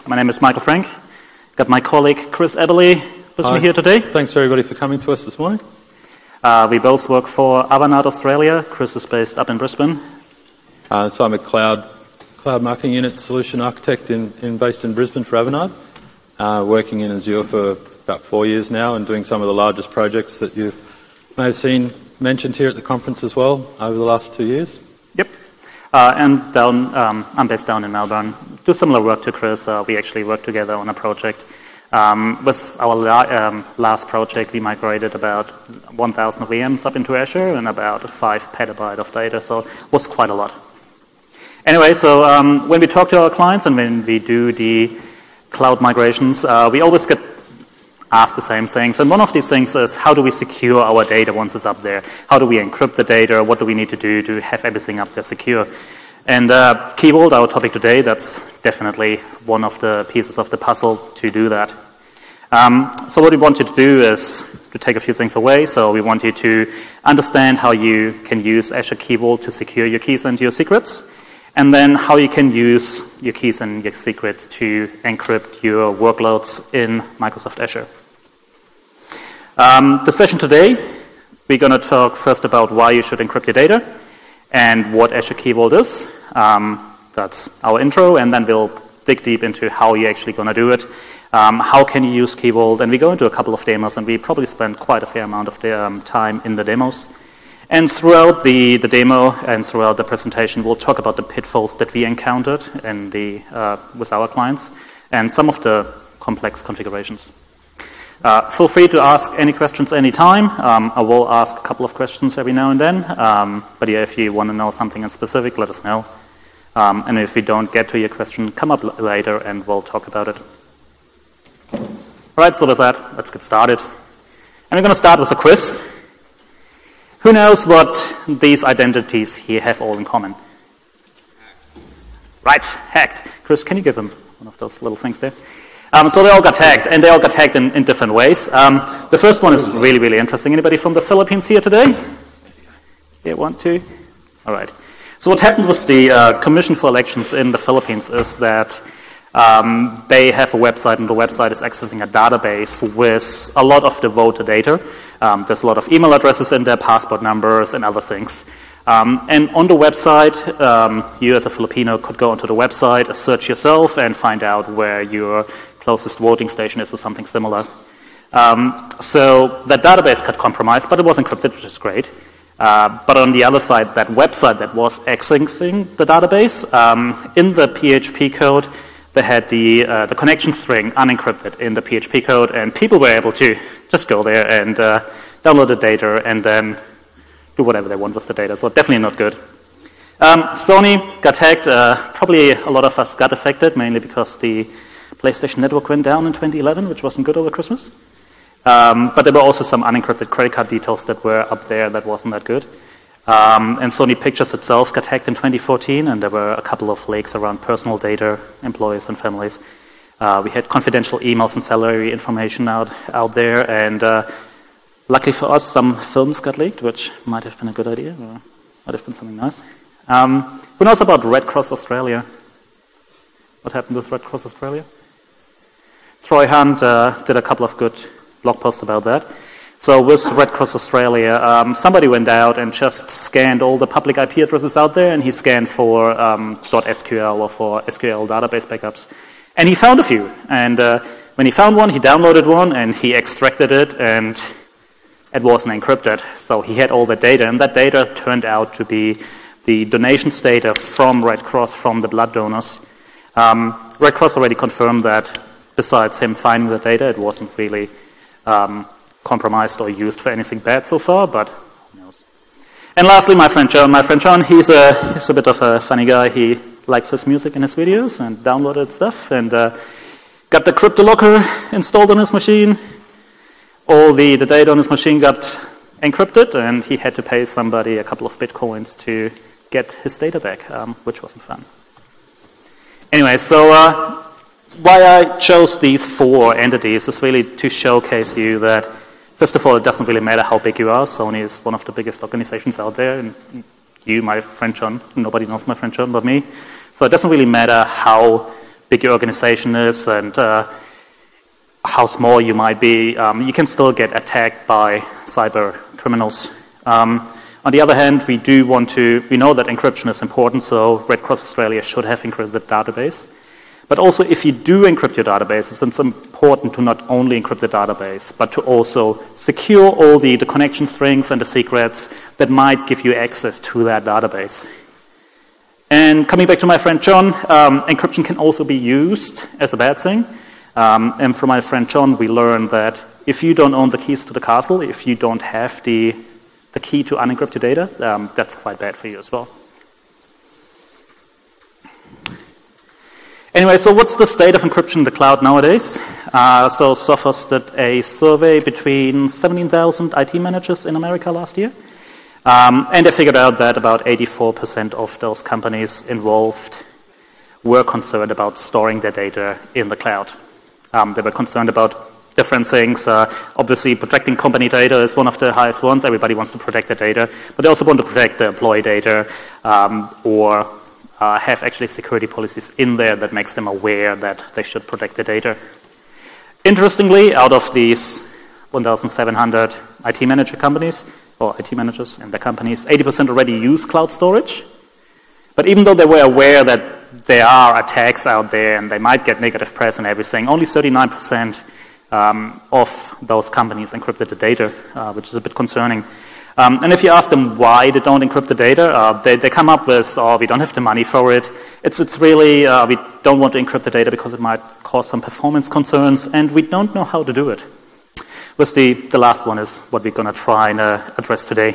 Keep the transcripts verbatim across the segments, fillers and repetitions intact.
My name is Michael Frank. Got my colleague Chris Eberly with Hi. me here today. Thanks everybody for coming to us this morning. Uh, we both work for Avanade Australia. Chris is based up in Brisbane. Uh, so I'm a cloud cloud marketing unit solution architect in, in based in Brisbane for Avanade, uh, working in Azure for about four years now and doing some of the largest projects that you may have seen mentioned here at the conference as well over the last two years. Yep. Uh, and down, um, I'm based down in Melbourne. Do similar work to Chris. Uh, we actually work together on a project. Um, with our la- um, last project, we migrated about one thousand V Ms up into Azure and about five petabyte of data, so it was quite a lot. Anyway, so um, when we talk to our clients and when we do the cloud migrations, uh, we always get asked the same things. And one of these things is, how do we secure our data once it's up there? How do we encrypt the data? What do we need to do to have everything up there secure? And uh, Key Vault, our topic today, that's definitely one of the pieces of the puzzle to do that. Um, so what we want you to do is to take a few things away. So we want you to understand how you can use Azure Key Vault to secure your keys and your secrets, and then how you can use your keys and your secrets to encrypt your workloads in Microsoft Azure. Um, the session today, we're going to talk first about why you should encrypt your data and what Azure Key Vault is. Um, that's our intro, and then we'll dig deep into how you're actually going to do it. Um, how can you use Key Vault? And we go into a couple of demos, and we probably spend quite a fair amount of the, um, time in the demos. And throughout the, the demo and throughout the presentation, we'll talk about the pitfalls that we encountered in the, uh, with our clients and some of the complex configurations. Uh, feel free to ask any questions anytime. Um, I will ask a couple of questions every now and then. Um, but yeah, if you want to know something in specific, let us know. Um, and if we don't get to your question, come up l- later and we'll talk about it. All right, so with that, let's get started. And we're going to start with a quiz. Who knows what these identities here have all in common? Right, hacked. Chris, can you give them one of those little things there? Um, so they all got hacked, and they all got hacked in, in different ways. Um, the first one is really, really interesting. Anybody from the Philippines here today? Yeah, one, two? All right. So what happened with the uh, Commission for Elections in the Philippines is that um, they have a website, and the website is accessing a database with a lot of the voter data. Um, there's a lot of email addresses in there, passport numbers, and other things. Um, and on the website, um, you as a Filipino could go onto the website, search yourself, and find out where your closest voting station is or something similar. Um, so that database got compromised, but it was encrypted, which is great. Uh, but on the other side, that website that was accessing the database, um, in the P H P code, they had the uh, the connection string unencrypted in the P H P code, and people were able to just go there and uh, download the data and then do whatever they want with the data. So definitely not good. Um, Sony got hacked. Uh, probably a lot of us got affected, mainly because the PlayStation Network went down in twenty eleven, which wasn't good over Christmas. Um, but there were also some unencrypted credit card details that were up there that wasn't that good. Um, and Sony Pictures itself got hacked in twenty fourteen, and there were a couple of leaks around personal data, employees and families. Uh, we had confidential emails and salary information out, out there, and uh, luckily for us, some films got leaked, which might have been a good idea, or might have been something nice. Um, who knows about Red Cross Australia? What happened with Red Cross Australia? Troy Hunt uh, did a couple of good blog posts about that. So with Red Cross Australia, um, somebody went out and just scanned all the public I P addresses out there, and he scanned for um, .sql or for S Q L database backups. And he found a few. And uh, when he found one, he downloaded one, and he extracted it, and it wasn't encrypted. So he had all the data, and that data turned out to be the donations data from Red Cross, from the blood donors. Um, Red Cross already confirmed that besides him finding the data, it wasn't really um, compromised or used for anything bad so far, but who knows. And lastly, my friend John. My friend John, he's a, he's a bit of a funny guy. He likes his music in his videos and downloaded stuff and uh, got the CryptoLocker installed on his machine. All the, the data on his machine got encrypted, and he had to pay somebody a couple of bitcoins to get his data back, um, which wasn't fun. Anyway, so uh, why I chose these four entities is really to showcase you that, first of all, it doesn't really matter how big you are. Sony is one of the biggest organizations out there, and you, my friend John, nobody knows my friend John but me. So it doesn't really matter how big your organization is and uh, how small you might be, um, you can still get attacked by cyber criminals. Um, on the other hand, we do want to, we know that encryption is important, so Red Cross Australia should have encrypted the database. But also, if you do encrypt your databases, it's important to not only encrypt the database, but to also secure all the, the connection strings and the secrets that might give you access to that database. And coming back to my friend John, um, encryption can also be used as a bad thing. Um, and from my friend John, we learned that if you don't own the keys to the castle, if you don't have the, the key to unencrypt your data, um, that's quite bad for you as well. Anyway, so what's the state of encryption in the cloud nowadays? Uh, so Sophos did a survey between seventeen thousand I T managers in America last year. Um, and they figured out that about eighty-four percent of those companies involved were concerned about storing their data in the cloud. Um, they were concerned about different things. Uh, obviously, protecting company data is one of the highest ones. Everybody wants to protect their data. But they also want to protect their employee data um, or Uh, have actually security policies in there that makes them aware that they should protect their data. Interestingly, out of these one thousand seven hundred I T manager companies, or I T managers and their companies, eighty percent already use cloud storage. But even though they were aware that there are attacks out there and they might get negative press and everything, only thirty-nine percent um, of those companies encrypted the data, uh, which is a bit concerning. Um, and if you ask them why they don't encrypt the data, uh, they, they come up with, oh, we don't have the money for it. It's, it's really, uh, we don't want to encrypt the data because it might cause some performance concerns, and we don't know how to do it. With the, the last one is what we're going to try and uh, address today.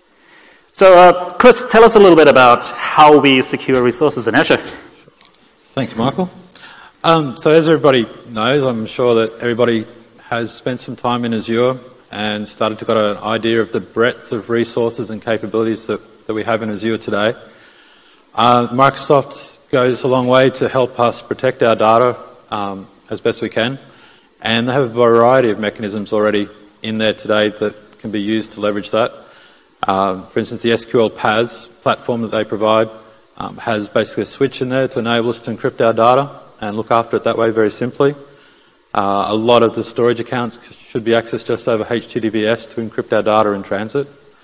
So, uh, Chris, tell us a little bit about how we secure resources in Azure. Thank you, Michael. Um, so as everybody knows, I'm sure that everybody has spent some time in Azure and started to get an idea of the breadth of resources and capabilities that, that we have in Azure today. Uh, Microsoft goes a long way to help us protect our data um, as best we can, and they have a variety of mechanisms already in there today that can be used to leverage that. Um, for instance, the S Q L P A S platform that they provide um, has basically a switch in there to enable us to encrypt our data and look after it that way very simply. Uh, a lot of the storage accounts should be accessed just over H T T P S to encrypt our data in transit,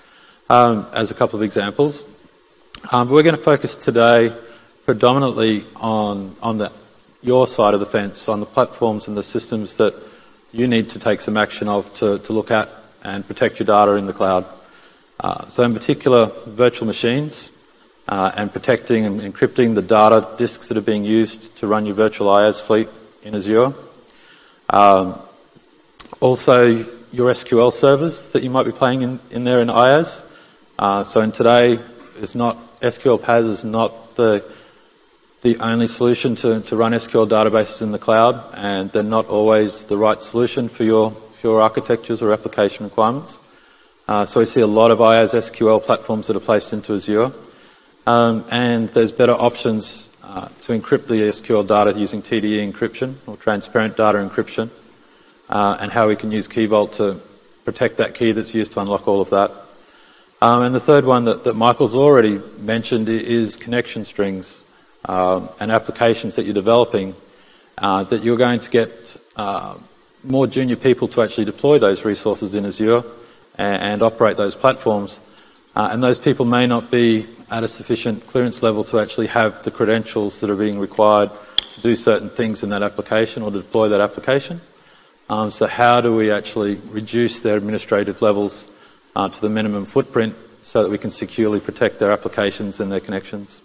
um, as a couple of examples. Um, but we're going to focus today predominantly on, on the, your side of the fence, on the platforms and the systems that you need to take some action of to, to look at and protect your data in the cloud. Uh, so in particular, virtual machines uh, and protecting and encrypting the data disks that are being used to run your virtual IaaS fleet in Azure. Um, also, your S Q L servers that you might be playing in, in there in IaaS. Uh, so in today, it's not, S Q L P A S is not the, the only solution to, to run S Q L databases in the cloud, and they're not always the right solution for your, for your architectures or application requirements. Uh, so we see a lot of IaaS S Q L platforms that are placed into Azure. Um, and there's better options Uh, to encrypt the S Q L data using T D E encryption or transparent data encryption, uh, and how we can use Key Vault to protect that key that's used to unlock all of that. Um, and the third one that, that Michael's already mentioned is connection strings uh, and applications that you're developing uh, that you're going to get uh, more junior people to actually deploy those resources in Azure and, and operate those platforms. Uh, and those people may not be at a sufficient clearance level to actually have the credentials that are being required to do certain things in that application or to deploy that application. Um, so how do we actually reduce their administrative levels uh, to the minimum footprint so that we can securely protect their applications and their connections?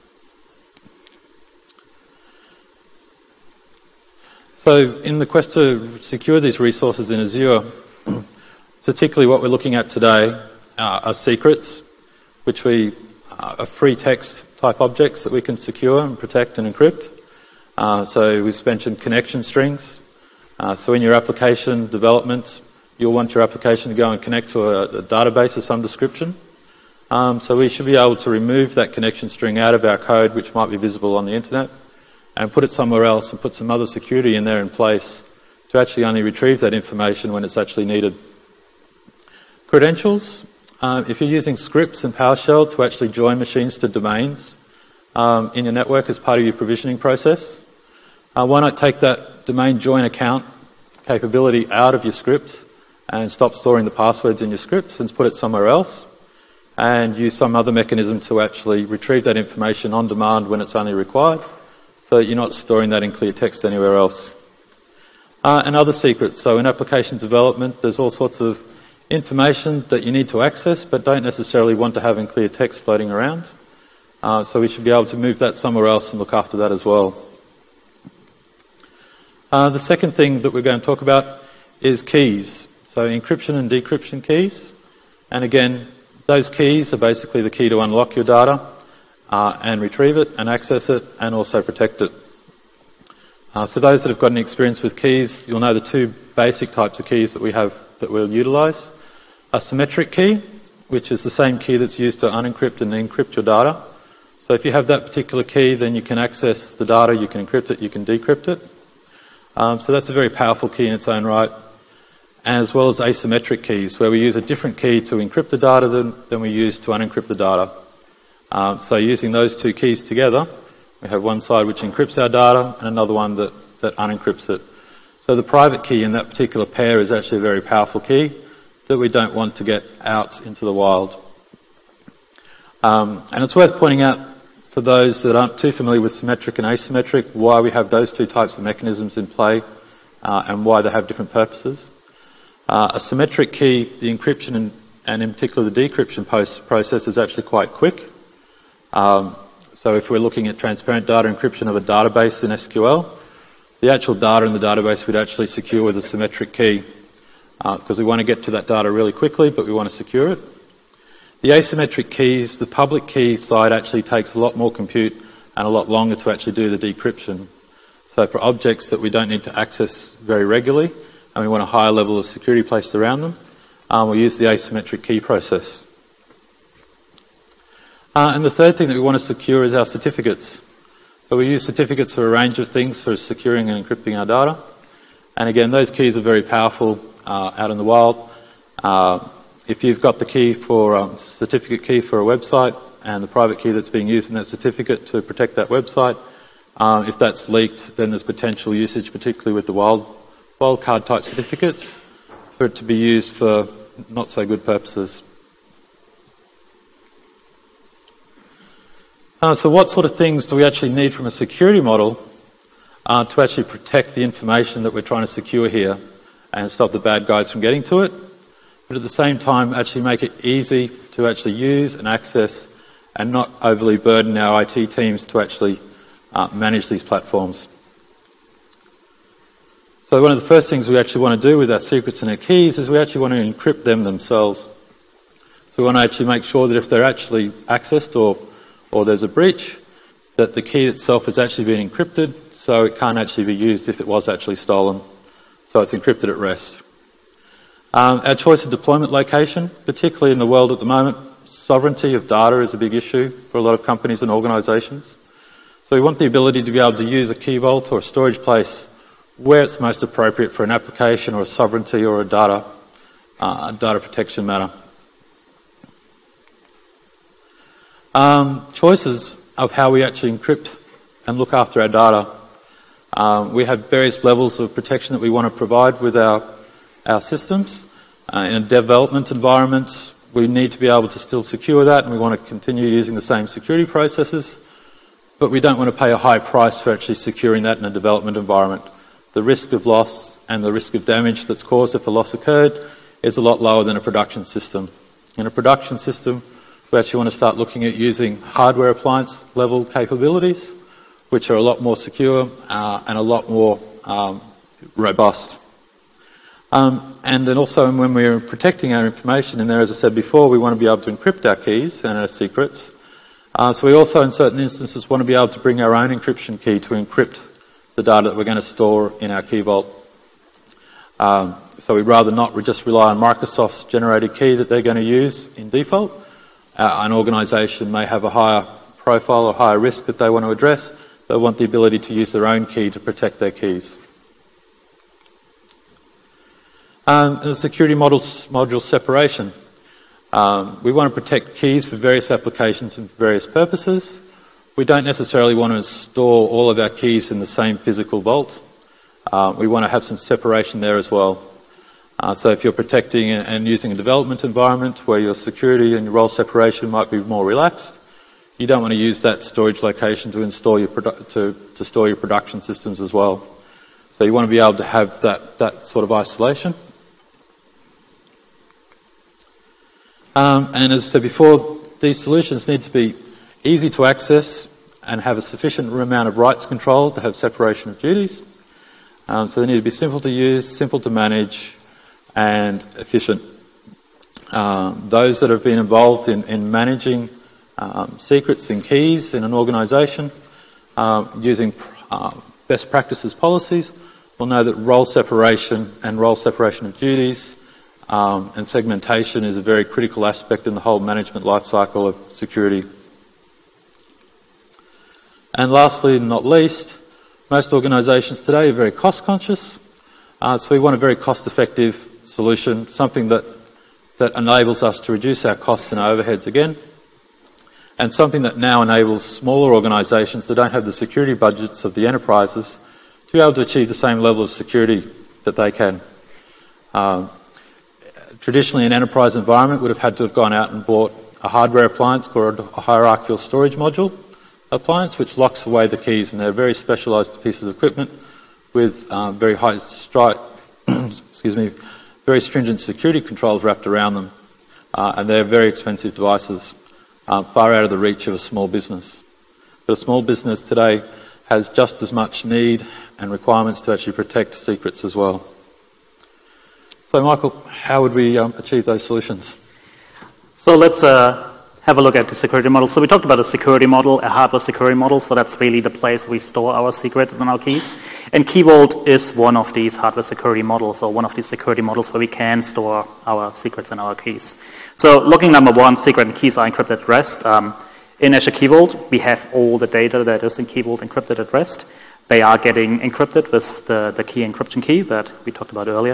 So in the quest to secure these resources in Azure, particularly what we're looking at today uh, are secrets, which we uh, are free text type objects that we can secure and protect and encrypt. Uh, so we've mentioned connection strings. Uh, so in your application development, you'll want your application to go and connect to a, a database of some description. Um, so we should be able to remove that connection string out of our code, which might be visible on the internet, and put it somewhere else and put some other security in there in place to actually only retrieve that information when it's actually needed. Credentials. Uh, if you're using scripts and PowerShell to actually join machines to domains um, in your network as part of your provisioning process, Uh, why not take that domain join account capability out of your script and stop storing the passwords in your scripts and put it somewhere else, and use some other mechanism to actually retrieve that information on demand when it's only required, so that you're not storing that in clear text anywhere else. Uh, and other secrets. So in application development, there's all sorts of information that you need to access but don't necessarily want to have in clear text floating around. Uh, so we should be able to move that somewhere else and look after that as well. Uh, the second thing that we're going to talk about is keys. So encryption and decryption keys. And again, those keys are basically the key to unlock your data uh, and retrieve it and access it and also protect it. Uh, so those that have got any experience with keys, you'll know the two basic types of keys that we have that we'll utilise. A symmetric key, which is the same key that's used to unencrypt and encrypt your data. So if you have that particular key, then you can access the data, you can encrypt it, you can decrypt it. Um, so that's a very powerful key in its own right, as well as asymmetric keys, where we use a different key to encrypt the data than, than we use to unencrypt the data. Um, so using those two keys together, we have one side which encrypts our data and another one that, that unencrypts it. So the private key in that particular pair is actually a very powerful key that we don't want to get out into the wild. Um, and it's worth pointing out, for those that aren't too familiar with symmetric and asymmetric, why we have those two types of mechanisms in play uh, and why they have different purposes. Uh, a symmetric key, the encryption and, and in particular the decryption post process is actually quite quick. Um, so if we're looking at transparent data encryption of a database in S Q L, the actual data in the database we'd actually secure with a symmetric key uh, because we want to get to that data really quickly, but we want to secure it. The asymmetric keys, the public key side actually takes a lot more compute and a lot longer to actually do the decryption. So for objects that we don't need to access very regularly and we want a higher level of security placed around them, um, we'll use the asymmetric key process. Uh, and the third thing that we want to secure is our certificates. So we use certificates for a range of things for securing and encrypting our data. And again, those keys are very powerful uh, out in the wild. Uh, If you've got the key for um, certificate key for a website and the private key that's being used in that certificate to protect that website, um, if that's leaked, then there's potential usage, particularly with the wild wildcard type certificates, for it to be used for not so good purposes. Uh, so what sort of things do we actually need from a security model uh, to actually protect the information that we're trying to secure here and stop the bad guys from getting to it, but at the same time actually make it easy to actually use and access and not overly burden our I T teams to actually uh, manage these platforms. So one of the first things we actually want to do with our secrets and our keys is we actually want to encrypt them themselves. So we want to actually make sure that if they're actually accessed or, or there's a breach, that the key itself has actually been encrypted so it can't actually be used if it was actually stolen. So it's encrypted at rest. Um, our choice of deployment location, particularly in the world at the moment, sovereignty of data is a big issue for a lot of companies and organisations. So we want the ability to be able to use a key vault or a storage place where it's most appropriate for an application or a sovereignty or a data, uh, data protection matter. Um, choices of how we actually encrypt and look after our data. Um, we have various levels of protection that we want to provide with our our systems. Uh, in a development environment, we need to be able to still secure that, and we want to continue using the same security processes, but we don't want to pay a high price for actually securing that in a development environment. The risk of loss and the risk of damage that's caused if a loss occurred is a lot lower than a production system. In a production system, we actually want to start looking at using hardware appliance level capabilities, which are a lot more secure uh, and a lot more um, robust. Um, and then also when we're protecting our information in there, as I said before, we want to be able to encrypt our keys and our secrets. Uh, so we also, in certain instances, want to be able to bring our own encryption key to encrypt the data that we're going to store in our key vault. Um, so we'd rather not just rely on Microsoft's generated key that they're going to use in default. Uh, an organisation may have a higher profile or higher risk that they want to address. They want the ability to use their own key to protect their keys. Um, and the security models, module separation. Um, we want to protect keys for various applications and for various purposes. we don't necessarily want to store all of our keys in the same physical vault. Uh, we want to have some separation there as well. Uh, so if you're protecting and using a development environment where your security and your role separation might be more relaxed, you don't want to use that storage location to install your produ- to, to store your production systems as well. So you want to be able to have that, that sort of isolation. Um, and as I said before, these solutions need to be easy to access and have a sufficient amount of rights control to have separation of duties. Um, so they need to be simple to use, simple to manage, and efficient. Um, those that have been involved in, in managing um, secrets and keys in an organisation uh, using uh, best practices policies will know that role separation and role separation of duties um, and segmentation is a very critical aspect in the whole management lifecycle of security. And lastly, not least, most organisations today are very cost conscious, uh, so we want a very cost-effective solution, something that, that enables us to reduce our costs and our overheads again, and something that now enables smaller organisations that don't have the security budgets of the enterprises to be able to achieve the same level of security that they can. Um, traditionally, an enterprise environment would have had to have gone out and bought a hardware appliance called a hierarchical storage module appliance, which locks away the keys, and they're very specialised pieces of equipment with uh, very high strike, excuse me, very stringent security controls wrapped around them, uh, and they're very expensive devices, uh, far out of the reach of a small business. But a small business today has just as much need and requirements to actually protect secrets as well. So, Michael, how would we um, achieve those solutions? So let's uh, have a look at the security model. So we talked about a security model, a hardware security model, so that's really the place we store our secrets and our keys. And Key Vault is one of these hardware security models, or one of these security models where we can store our secrets and our keys. So looking number one, secret and keys are encrypted at rest. Um, in Azure Key Vault, we have all the data that is in Key Vault encrypted at rest. They are getting encrypted with the, the key encryption key that we talked about earlier.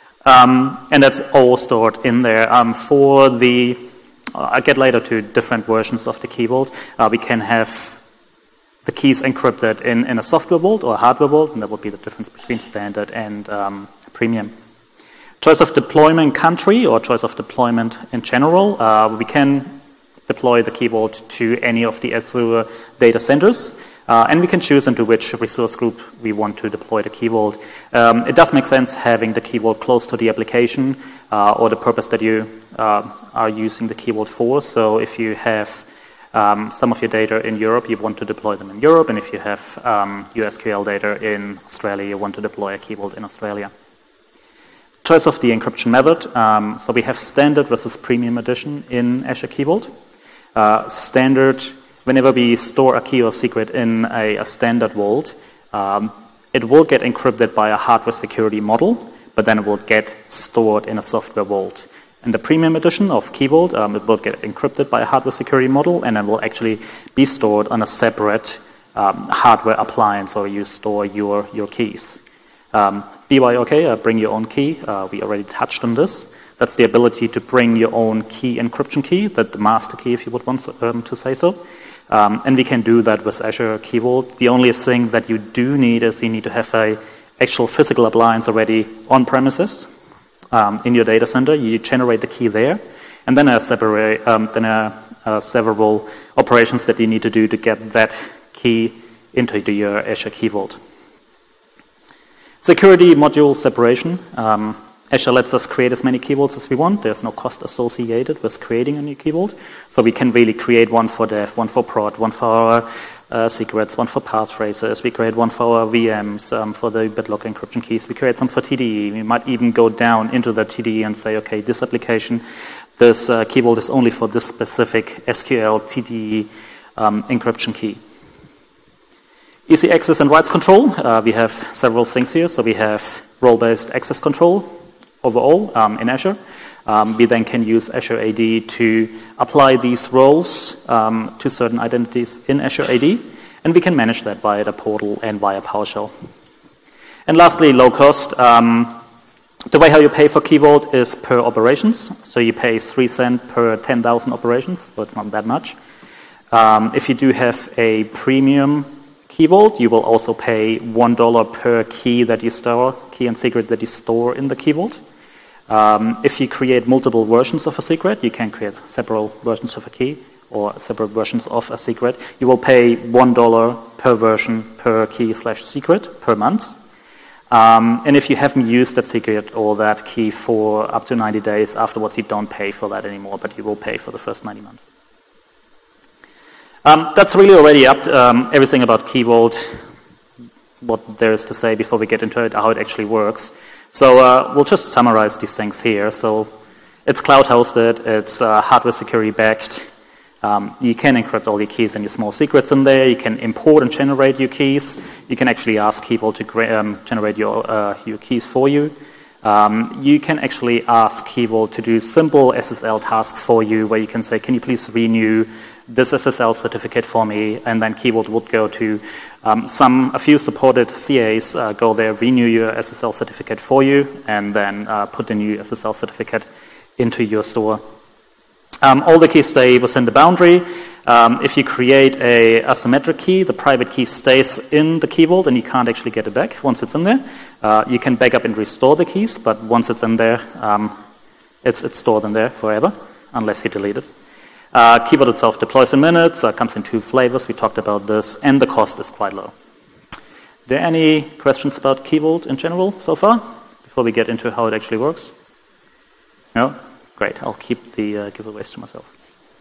Um, and that's all stored in there. Um, for the I'll get later to different versions of the Key Vault. Uh, we can have the keys encrypted in, in a software vault or a hardware vault, and that would be the difference between standard and um, premium. Choice of deployment country or choice of deployment in general. Uh, we can deploy the Key Vault to any of the Azure data centers, uh, and we can choose into which resource group we want to deploy the Key Vault. Um, it does make sense having the Key Vault close to the application uh, or the purpose that you uh, are using the Key Vault for. So if you have um, some of your data in Europe, you want to deploy them in Europe, and if you have um, U S Q L data in Australia, you want to deploy a Key Vault in Australia. Choice of the encryption method. Um, so we have standard versus premium edition in Azure Key Vault. Uh, standard, whenever we store a key or secret in a, a standard vault, um, it will get encrypted by a hardware security model, but then it will get stored in a software vault. In the premium edition of Key Vault, um, it will get encrypted by a hardware security model, and then will actually be stored on a separate um, hardware appliance where you store your, your keys. Um, B Y O K, uh, bring your own key. Uh, we already touched on this. That's the ability to bring your own key encryption key, that the master key, if you would want um, to say so. Um, and we can do that with Azure Key Vault. The only thing that you do need is you need to have a actual physical appliance already on premises um, in your data center. You generate the key there, and then there are separate, um, then are, uh, several operations that you need to do to get that key into your Azure Key Vault. Security module separation. Um, Azure lets us create as many key vaults as we want. There's no cost associated with creating a new key vault. So we can really create one for dev, one for prod, one for our uh, secrets, one for passphrases. We create one for our V Ms, um, for the BitLocker encryption keys. We create some for T D E. We might even go down into the T D E and say, okay, this application, this uh, key vault is only for this specific S Q L T D E um, encryption key. Easy access and rights control. Uh, we have several things here. So we have role-based access control overall um, in Azure. Um, we then can use Azure A D to apply these roles um, to certain identities in Azure A D, and we can manage that via the portal and via PowerShell. And lastly, low cost. Um, the way how you pay for Key Vault is per operations. So you pay three cents per ten thousand operations, so it's not that much. Um, if you do have a premium key vault, you will also pay one dollar per key that you store, key and secret that you store in the key vault. Um, if you create multiple versions of a secret, you can create several versions of a key or separate versions of a secret. You will pay one dollar per version per key slash secret per month. Um, and if you haven't used that secret or that key for up to ninety days, afterwards you don't pay for that anymore, but you will pay for the first ninety months. Um, that's really already up to, um, everything about Key Vault, what there is to say before we get into it, how it actually works. So uh, we'll just summarize these things here. So it's cloud hosted, it's uh, hardware security backed. Um, you can encrypt all your keys and your small secrets in there. You can import and generate your keys. You can actually ask Key Vault to um, generate your uh, your keys for you. Um, you can actually ask Key Vault to do simple S S L tasks for you, where you can say, "Can you please renew this S S L certificate for me?" And then Key Vault would go to um, some a few supported C As, uh, go there, renew your S S L certificate for you, and then uh, put the new S S L certificate into your store. Um, all the keys stay within the boundary. Um, if you create a asymmetric key, the private key stays in the Key Vault and you can't actually get it back once it's in there. Uh, you can back up and restore the keys, but once it's in there, um, it's, it's stored in there forever, unless you delete it. Uh, Key Vault itself deploys in minutes, uh, comes in two flavors, we talked about this, and the cost is quite low. Are there any questions about Key Vault in general so far, before we get into how it actually works? No? Great, I'll keep the uh, giveaways to myself.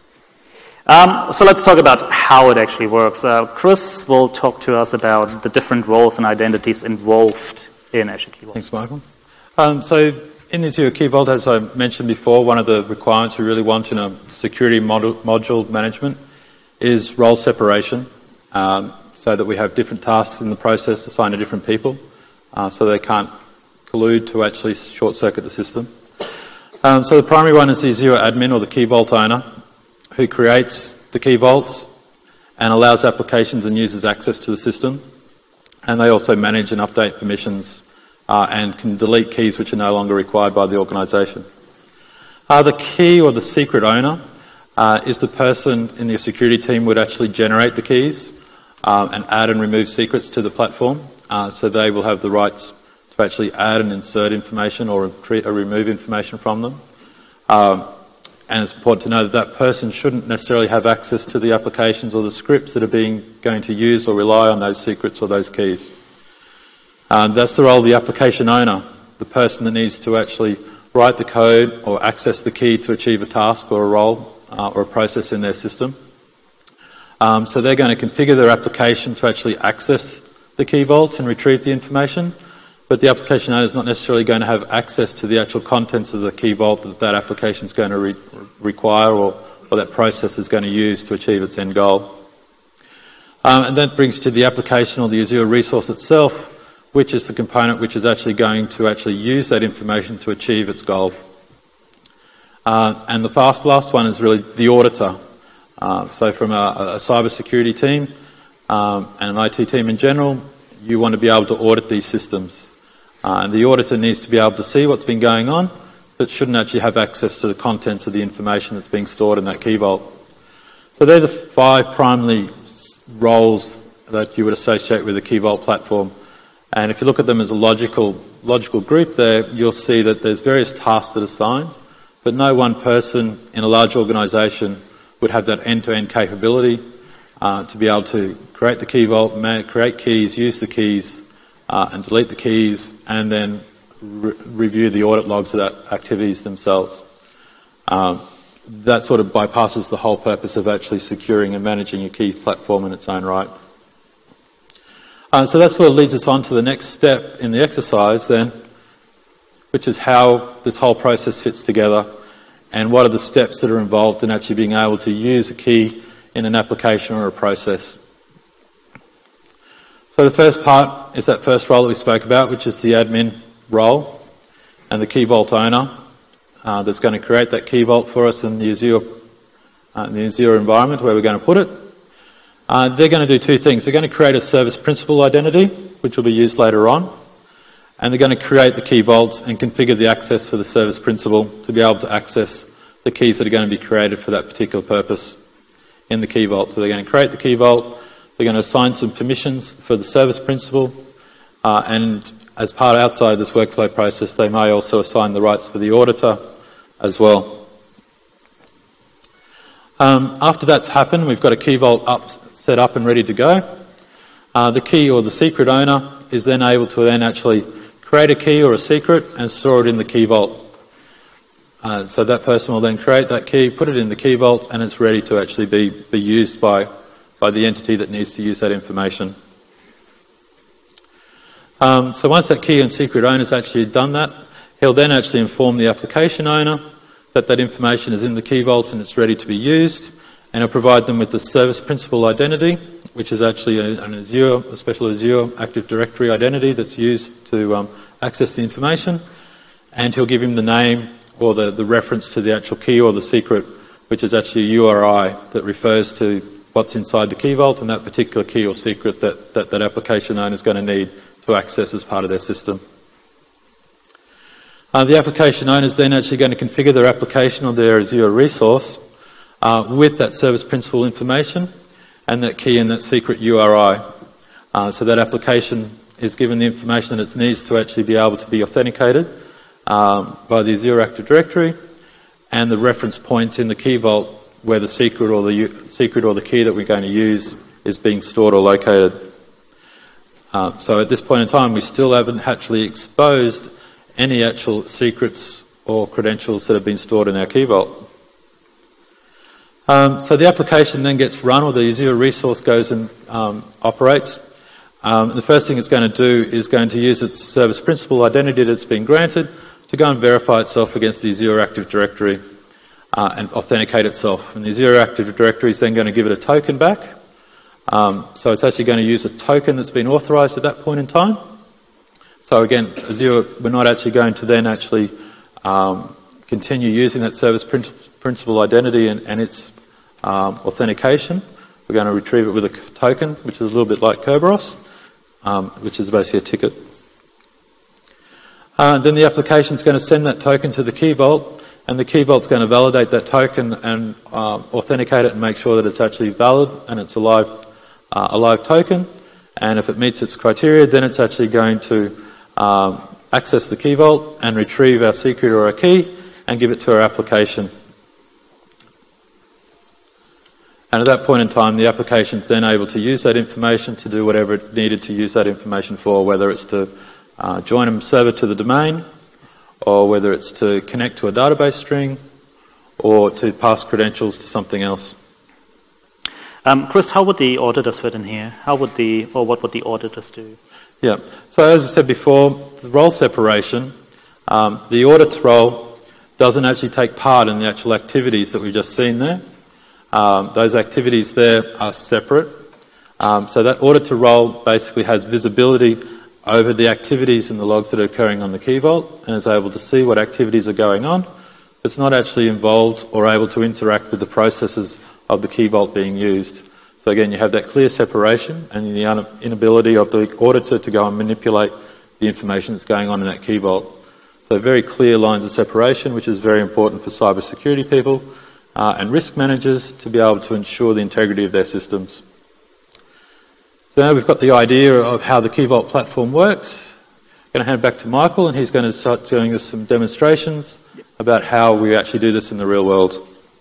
Um, so let's talk about how it actually works. Uh, Chris will talk to us about the different roles and identities involved in Azure Key Vault. Thanks, Michael. Um, so in Azure Key Vault, as I mentioned before, one of the requirements we really want in a security module, module management is role separation, um, so that we have different tasks in the process assigned to different people, uh, so they can't collude to actually short-circuit the system. Um, so the primary one is the Azure admin or the Key Vault owner, who creates the Key Vaults and allows applications and users access to the system. And they also manage and update permissions uh, and can delete keys which are no longer required by the organisation. Uh, the key or the secret owner uh, is the person in the security team who would actually generate the keys uh, and add and remove secrets to the platform. Uh, so they will have the rights to actually add and insert information or, or remove information from them. Um, and it's important to know that that person shouldn't necessarily have access to the applications or the scripts that are being going to use or rely on those secrets or those keys. Um, that's the role of the application owner, the person that needs to actually write the code or access the key to achieve a task or a role uh, or a process in their system. Um, so they're going to configure their application to actually access the Key Vault and retrieve the information. But the application owner is not necessarily going to have access to the actual contents of the Key Vault that that application is going to re- require or, or that process is going to use to achieve its end goal. Um, and that brings to the application or the Azure resource itself, which is the component which is actually going to actually use that information to achieve its goal. Uh, and the fast, last one is really the auditor. Uh, so from a, a cyber security team um, and an I T team in general, you want to be able to audit these systems. Uh, and the auditor needs to be able to see what's been going on, but shouldn't actually have access to the contents of the information that's being stored in that Key Vault. So they're the five primary roles that you would associate with the Key Vault platform. And if you look at them as a logical, logical group there, you'll see that there's various tasks that are assigned, but no one person in a large organisation would have that end-to-end capability uh, to be able to create the Key Vault, man- create keys, use the keys, Uh, and delete the keys, and then re- review the audit logs of that activities themselves. Um, that sort of bypasses the whole purpose of actually securing and managing your keys platform in its own right. Uh, so that's what leads us on to the next step in the exercise then, which is how this whole process fits together and what are the steps that are involved in actually being able to use a key in an application or a process. So the first part is that first role that we spoke about, which is the admin role and the Key Vault owner uh, that's going to create that Key Vault for us in the Azure, uh, in the Azure environment where we're going to put it. Uh, they're going to do two things. They're going to create a service principal identity, which will be used later on, and they're going to create the Key Vaults and configure the access for the service principal to be able to access the keys that are going to be created for that particular purpose in the Key Vault. So they're going to create the Key Vault, they're going to assign some permissions for the service principal, uh, and as part outside of this workflow process, they may also assign the rights for the auditor as well. Um, after that's happened, we've got a Key Vault up, set up and ready to go. Uh, the key or the secret owner is then able to then actually create a key or a secret and store it in the Key Vault. Uh, so that person will then create that key, put it in the Key Vault, and it's ready to actually be, be used by, by the entity that needs to use that information. Um, so once that key and secret owner has actually done that, he'll then actually inform the application owner that that information is in the Key Vault and it's ready to be used, and he'll provide them with the service principal identity, which is actually an Azure, a special Azure Active Directory identity that's used to um, access the information, and he'll give him the name or the, the reference to the actual key or the secret, which is actually a U R I that refers to what's inside the Key Vault and that particular key or secret that that, that application owner is going to need to access as part of their system. Uh, the application owner is then actually going to configure their application or their Azure resource uh, with that service principal information and that key and that secret U R I. Uh, so that application is given the information that it needs to actually be able to be authenticated um, by the Azure Active Directory, and the reference point in the Key Vault where the secret or the U- secret or the key that we're going to use is being stored or located. Uh, so at this point in time, we still haven't actually exposed any actual secrets or credentials that have been stored in our Key Vault. Um, so the application then gets run, or the Azure resource goes and um, operates. Um, the first thing it's going to do is going to use its service principal identity that's been granted to go and verify itself against the Azure Active Directory uh, and authenticate itself. And the Azure Active Directory is then going to give it a token back. Um, so it's actually going to use a token that's been authorised at that point in time. So again, Azure, we're not actually going to then actually um, continue using that service prin- principal identity and, and its um, authentication. We're going to retrieve it with a token, which is a little bit like Kerberos, um, which is basically a ticket. Uh, then the application is going to send that token to the Key Vault, and the Key Vault is going to validate that token and uh, authenticate it and make sure that it's actually valid and it's a live, uh, a live token. And if it meets its criteria, then it's actually going to um, access the Key Vault and retrieve our secret or our key and give it to our application. And at that point in time, the application is then able to use that information to do whatever it needed to use that information for, whether it's to uh, join a server to the domain, or whether it's to connect to a database string, or to pass credentials to something else. Um, Chris, how would the auditors fit in here? How would the, or what would the auditors do? Yeah, so as I said before, the role separation, um, the audit role doesn't actually take part in the actual activities that we've just seen there. Um, those activities there are separate. Um, so that auditor role basically has visibility over the activities and the logs that are occurring on the Key Vault and is able to see what activities are going on. It's not actually involved or able to interact with the processes of the Key Vault being used. So again, you have that clear separation and the un- inability of the auditor to go and manipulate the information that's going on in that Key Vault. So very clear lines of separation, which is very important for cybersecurity people uh, and risk managers to be able to ensure the integrity of their systems. So now we've got the idea of how the Key Vault platform works. I'm going to hand it back to Michael, and he's going to start doing us some demonstrations about how we actually do this in the real world.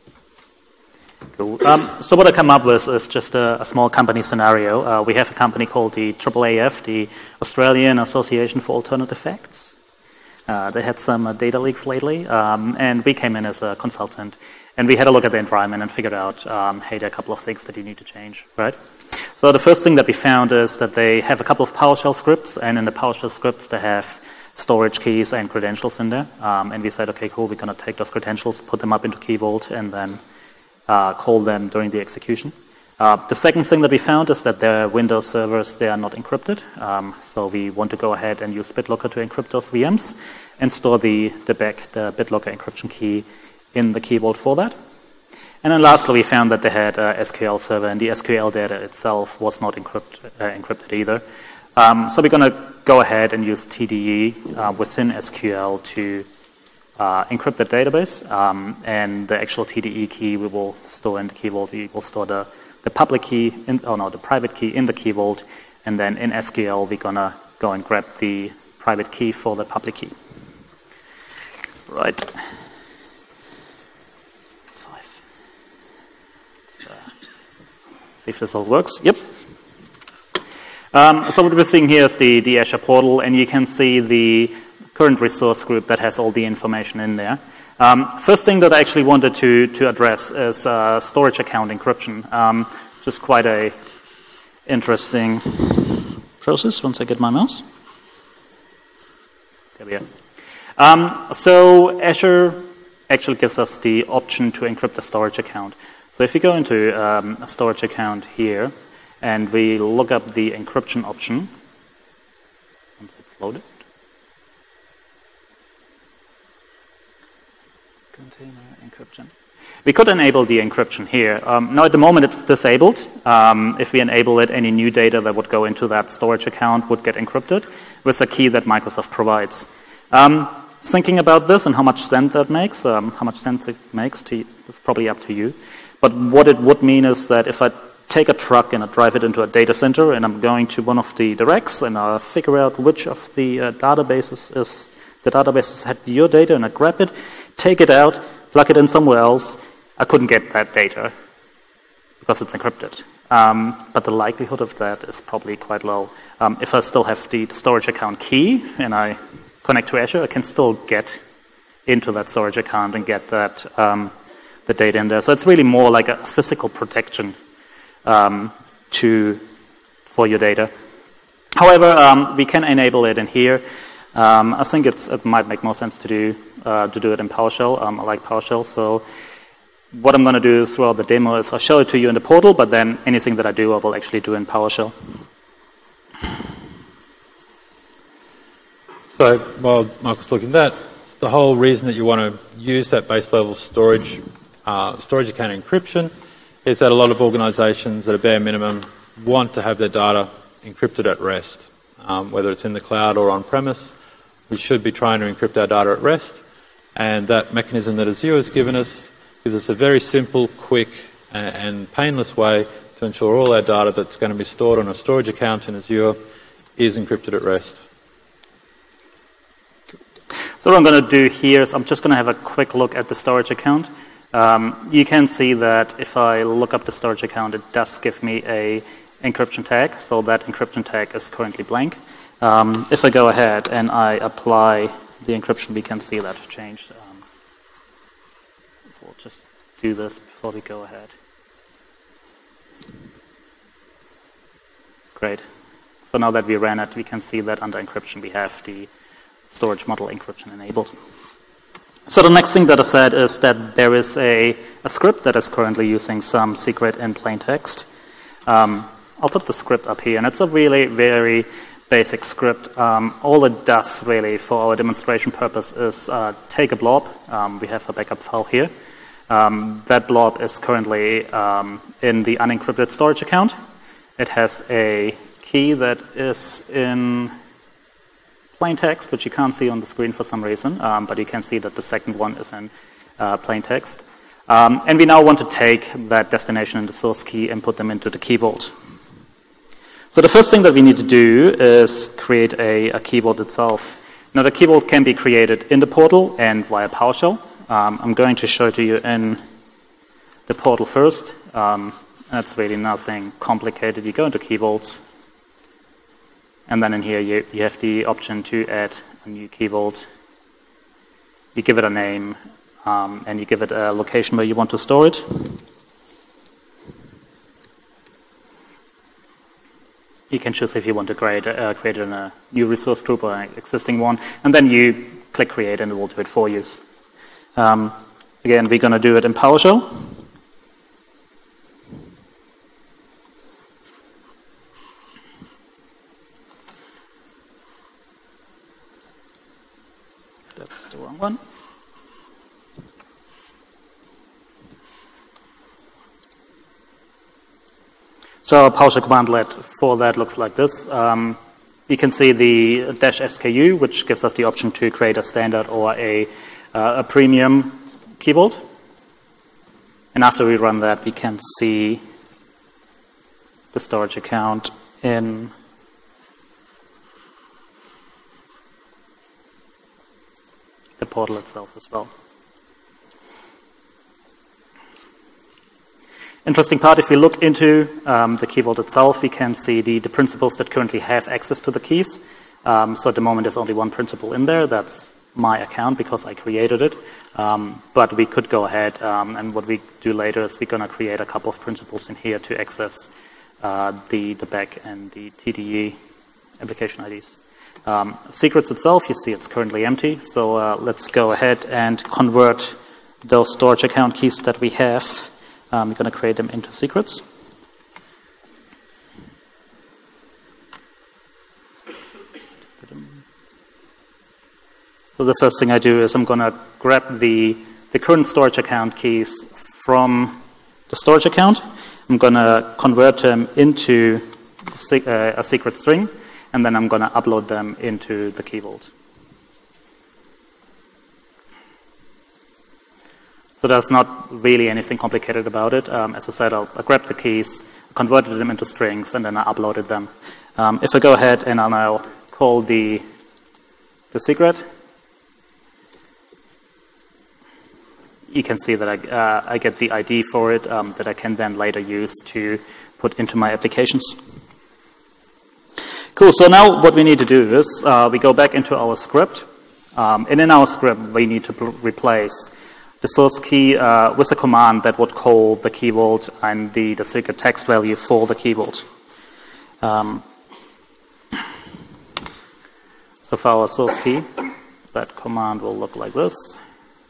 Cool. Um, so what I come up with is just a, a small company scenario. Uh, we have a company called the A A A F, the Australian Association for Alternative Facts. Uh, they had some uh, data leaks lately, um, and we came in as a consultant, and we had a look at the environment and figured out, um, hey, there are a couple of things that you need to change, right? So the first thing that we found is that they have a couple of PowerShell scripts, and in the PowerShell scripts they have storage keys and credentials in there. Um, and we said, okay, cool, we're going to take those credentials, put them up into Key Vault, and then uh, call them during the execution. Uh, the second thing that we found is that their Windows servers, they are not encrypted. Um, so we want to go ahead and use BitLocker to encrypt those V Ms and store the, the back, the BitLocker encryption key in the Key Vault for that. And then lastly, we found that they had a S Q L server, and the S Q L data itself was not encrypt, uh, encrypted either. Um, so we're going to go ahead and use T D E uh, within S Q L to uh, encrypted database, um, and the actual T D E key we will store in the key vault. We will store the, the public key, in, oh no, the private key in the key vault, and then in S Q L we're gonna go and grab the private key for the public key. Right. Five. So, see if this all works. Yep. Um, so what we're seeing here is the, the Azure portal, and you can see the current resource group that has all the information in there. Um, first thing that I actually wanted to, to address is uh, storage account encryption, um, which is quite a interesting process. Once I get my mouse. There we go. Um, so Azure actually gives us the option to encrypt a storage account. So if you go into um, a storage account here, and we look up the encryption option, once it's loaded. Container encryption. We could enable the encryption here. Um, now at the moment it's disabled. Um, if we enable it, any new data that would go into that storage account would get encrypted with a key that Microsoft provides. Um, thinking about this and how much sense that makes, um, how much sense it makes, to, it's probably up to you. But what it would mean is that if I take a truck and I drive it into a data center and I'm going to one of the, the racks and I figure out which of the uh, databases is, the databases had your data, and I grab it, take it out, plug it in somewhere else, I couldn't get that data because it's encrypted. Um, but the likelihood of that is probably quite low. Um, if I still have the storage account key and I connect to Azure, I can still get into that storage account and get that um, the data in there. So it's really more like a physical protection um, to for your data. However, um, we can enable it in here. Um, I think it's, it might make more sense to do uh, to do it in PowerShell. Um, I like PowerShell, so what I'm going to do throughout the demo is I'll show it to you in the portal, but then anything that I do, I will actually do in PowerShell. So while Michael's looking at that, the whole reason that you want to use that base level storage uh, storage account encryption is that a lot of organizations at a bare minimum want to have their data encrypted at rest. Um, whether it's in the cloud or on-premise, we should be trying to encrypt our data at rest, and that mechanism that Azure has given us gives us a very simple, quick and, and painless way to ensure all our data that's going to be stored on a storage account in Azure is encrypted at rest. So what I'm going to do here is I'm just going to have a quick look at the storage account. Um, you can see that if I look up the storage account, it does give me a encryption tag, so that encryption tag is currently blank. Um, if I go ahead and I apply the encryption, we can see that changed. Um, so we'll just do this before we go ahead. Great. So now that we ran it, we can see that under encryption we have the storage model encryption enabled. So the next thing that I said is that there is a, a script that is currently using some secret in plain text. Um, I'll put the script up here, and it's a really very basic script. Um, all it does really for our demonstration purpose is uh, take a blob. Um, we have a backup file here. Um, that blob is currently um, in the unencrypted storage account. It has a key that is in plain text, which you can't see on the screen for some reason, um, but you can see that the second one is in uh, plain text. Um, and we now want to take that destination and the source key and put them into the key vault. So the first thing that we need to do is create a, a key vault itself. Now the key vault can be created in the portal and via PowerShell. Um, I'm going to show it to you in the portal first. Um, that's really nothing complicated. You go into key vaults, and then in here you, you have the option to add a new key vault. You give it a name, um, and you give it a location where you want to store it. You can choose if you want to create, uh, create it in a new resource group or an existing one, and then you click create and it will do it for you. Um, again, we're going to do it in PowerShell. That's the wrong one. So our PowerShell commandlet for that looks like this. Um, you can see the dash S K U, which gives us the option to create a standard or a uh, a premium key vault. And after we run that, we can see the storage account in the portal itself as well. Interesting part, if we look into um, the key vault itself, we can see the, the principals that currently have access to the keys. Um, so at the moment, there's only one principal in there. That's my account because I created it. Um, but we could go ahead, um, and what we do later is we're going to create a couple of principals in here to access uh, the, the B A C and the T D E application I Ds. Um, secrets itself, you see it's currently empty. So uh, let's go ahead and convert those storage account keys that we have. Um, we're going to create them into secrets. So the first thing I do is I'm going to grab the, the current storage account keys from the storage account. I'm going to convert them into a secret string, and then I'm going to upload them into the key vault. So there's not really anything complicated about it. Um, as I said, I'll, I grabbed the keys, converted them into strings, and then I uploaded them. Um, if I go ahead and I'll now call the, the secret, you can see that I, uh, I get the I D for it um, that I can then later use to put into my applications. Cool, so now what we need to do is uh, we go back into our script. Um, and in our script, we need to replace the source key uh, with a command that would call the key vault and the, the secret text value for the key vault. Um, so for our source key, that command will look like this.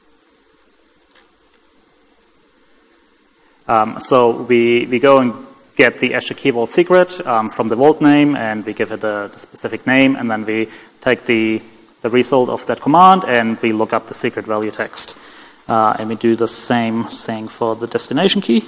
Um, so we, we go and get the Azure Key Vault secret um, from the vault name, and we give it a, a specific name, and then we take the, the result of that command and we look up the secret value text. Uh, and we do the same thing for the destination key.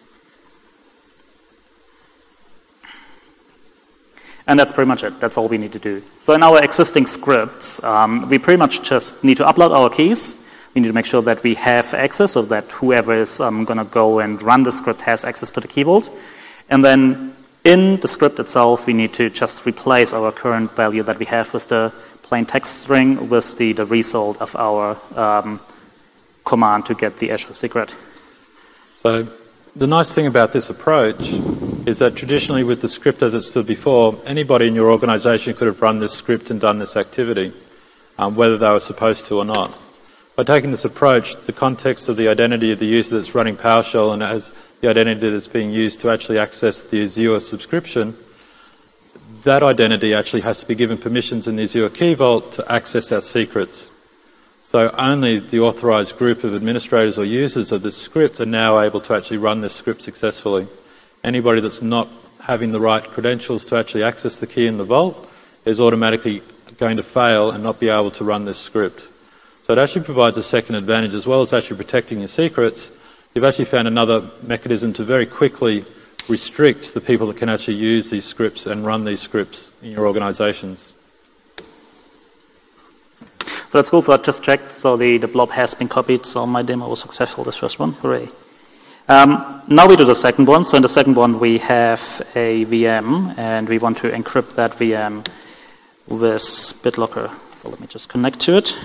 And that's pretty much it. That's all we need to do. So in our existing scripts, um, we pretty much just need to upload our keys. We need to make sure that we have access, so that whoever is um, going to go and run the script has access to the key vault. And then in the script itself, we need to just replace our current value that we have with the plain text string with the, the result of our um, command to get the Azure secret. So the nice thing about this approach is that traditionally with the script as it stood before, anybody in your organization could have run this script and done this activity, um, whether they were supposed to or not. By taking this approach, the context of the identity of the user that's running PowerShell and as the identity that's being used to actually access the Azure subscription, that identity actually has to be given permissions in the Azure Key Vault to access our secrets. So only the authorized group of administrators or users of this script are now able to actually run this script successfully. Anybody that's not having the right credentials to actually access the key in the vault is automatically going to fail and not be able to run this script. So it actually provides a second advantage. As well as actually protecting your secrets, you've actually found another mechanism to very quickly restrict the people that can actually use these scripts and run these scripts in your organizations. So that's cool. So I just checked. So the, the blob has been copied. So my demo was successful, this first one. Hooray. Um, now we do the second one. So in the second one, we have a V M, and we want to encrypt that V M with BitLocker. So let me just connect to it.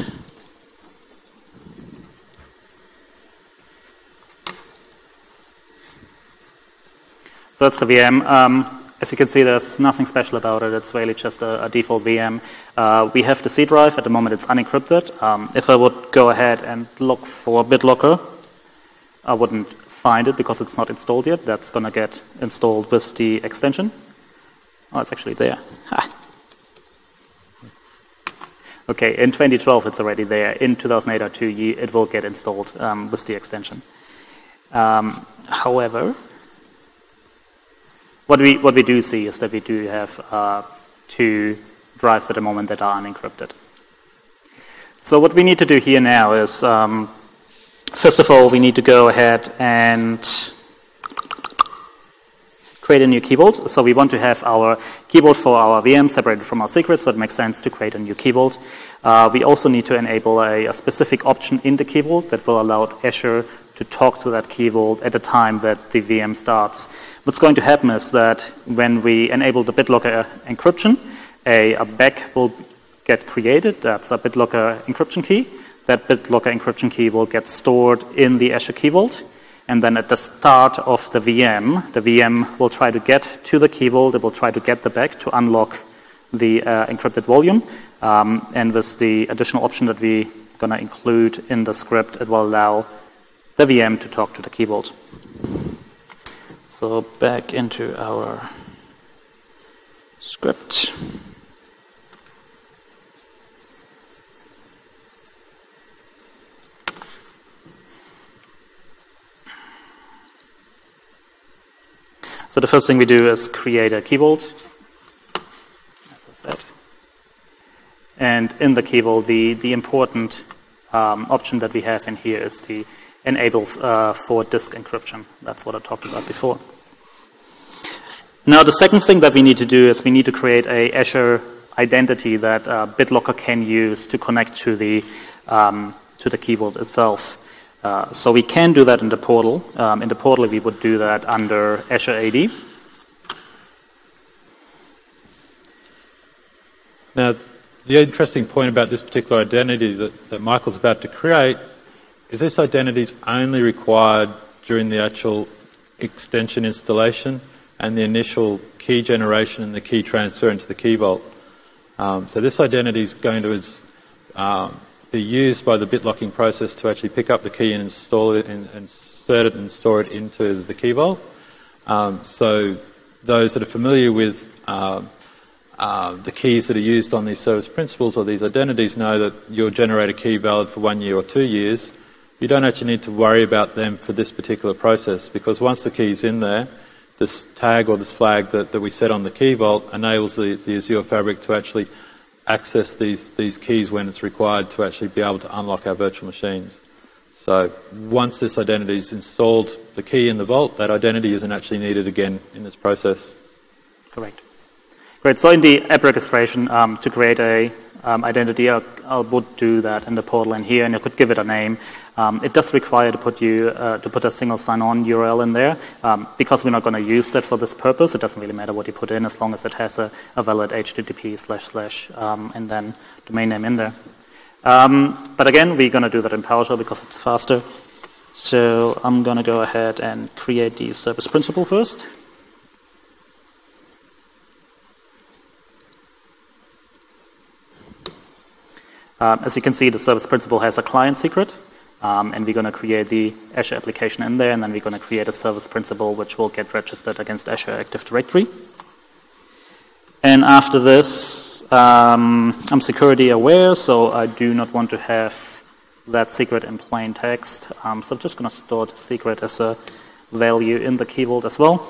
So that's the V M. Um, as you can see, there's nothing special about it. It's really just a, a default V M. Uh, we have the C drive. At the moment, it's unencrypted. Um, if I would go ahead and look for BitLocker, I wouldn't find it because it's not installed yet. That's going to get installed with the extension. Oh, it's actually there. Ha. Okay, in twenty twelve, it's already there. In two thousand eight point oh two, it will get installed um, with the extension. Um, however, What we, what we do see is that we do have uh, two drives at the moment that are unencrypted. So what we need to do here now is, um, first of all, we need to go ahead and create a new key vault. So we want to have our key vault for our V M separated from our secret, so it makes sense to create a new key vault. Uh, we also need to enable a, a specific option in the key vault that will allow Azure to talk to that key vault at the time that the V M starts. What's going to happen is that when we enable the BitLocker encryption, a, a B E C will get created. That's a BitLocker encryption key. That BitLocker encryption key will get stored in the Azure Key Vault. And then at the start of the V M, the V M will try to get to the key vault. It will try to get the B E C to unlock the uh, encrypted volume. Um, and with the additional option that we're going to include in the script, it will allow the V M to talk to the key vault. So back into our script. So the first thing we do is create a key vault, as I said. And in the key vault, the, the important um, option that we have in here is the enable uh, for disk encryption. That's what I talked about before. Now the second thing that we need to do is we need to create a Azure identity that uh, BitLocker can use to connect to the, um, to the key vault itself. Uh, so we can do that in the portal. Um, in the portal, we would do that under Azure A D. Now, the interesting point about this particular identity that, that Michael's about to create is this identity is only required during the actual extension installation and the initial key generation and the key transfer into the key vault. Um, so this identity is going to um, be used by the BitLocking process to actually pick up the key and install it and insert it and store it into the key vault. Um, so those that are familiar with uh, uh, the keys that are used on these service principals or these identities know that you'll generate a key valid for one year or two years. You don't actually need to worry about them for this particular process, because once the key is in there, this tag or this flag that, that we set on the key vault enables the, the Azure Fabric to actually access these, these keys when it's required to actually be able to unlock our virtual machines. So once this identity is installed, the key in the vault, that identity isn't actually needed again in this process. Correct. Great. So in the app registration, um, to create a um, identity, I, I would do that in the portal in here, and you could give it a name. Um, it does require to put you uh, to put a single sign-on U R L in there. Um, because we're not going to use that for this purpose, it doesn't really matter what you put in as long as it has a, a valid H T T P slash slash um, and then domain name in there. Um, but again, we're going to do that in PowerShell because it's faster. So I'm going to go ahead and create the service principal first. Um, as you can see, the service principal has a client secret, um, and we're going to create the Azure application in there, and then we're going to create a service principal which will get registered against Azure Active Directory. And after this, um, I'm security aware, so I do not want to have that secret in plain text. Um, so I'm just going to store the secret as a value in the key vault as well.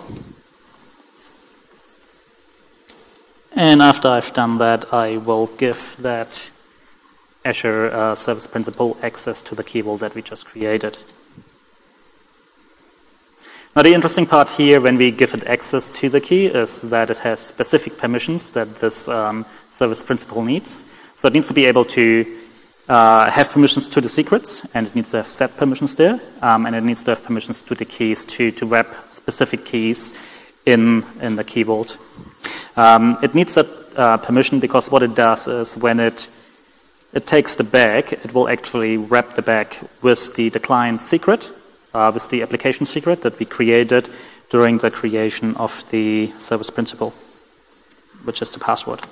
And after I've done that, I will give that Azure uh, Service Principal access to the key vault that we just created. Now the interesting part here when we give it access to the key is that it has specific permissions that this um, Service Principal needs. So it needs to be able to uh, have permissions to the secrets, and it needs to have set permissions there, um, and it needs to have permissions to the keys to, to wrap specific keys in, in the key vault. Um, it needs that uh, permission because what it does is when it It takes the bag, it will actually wrap the bag with the, the client secret, uh, with the application secret that we created during the creation of the service principal, which is the password.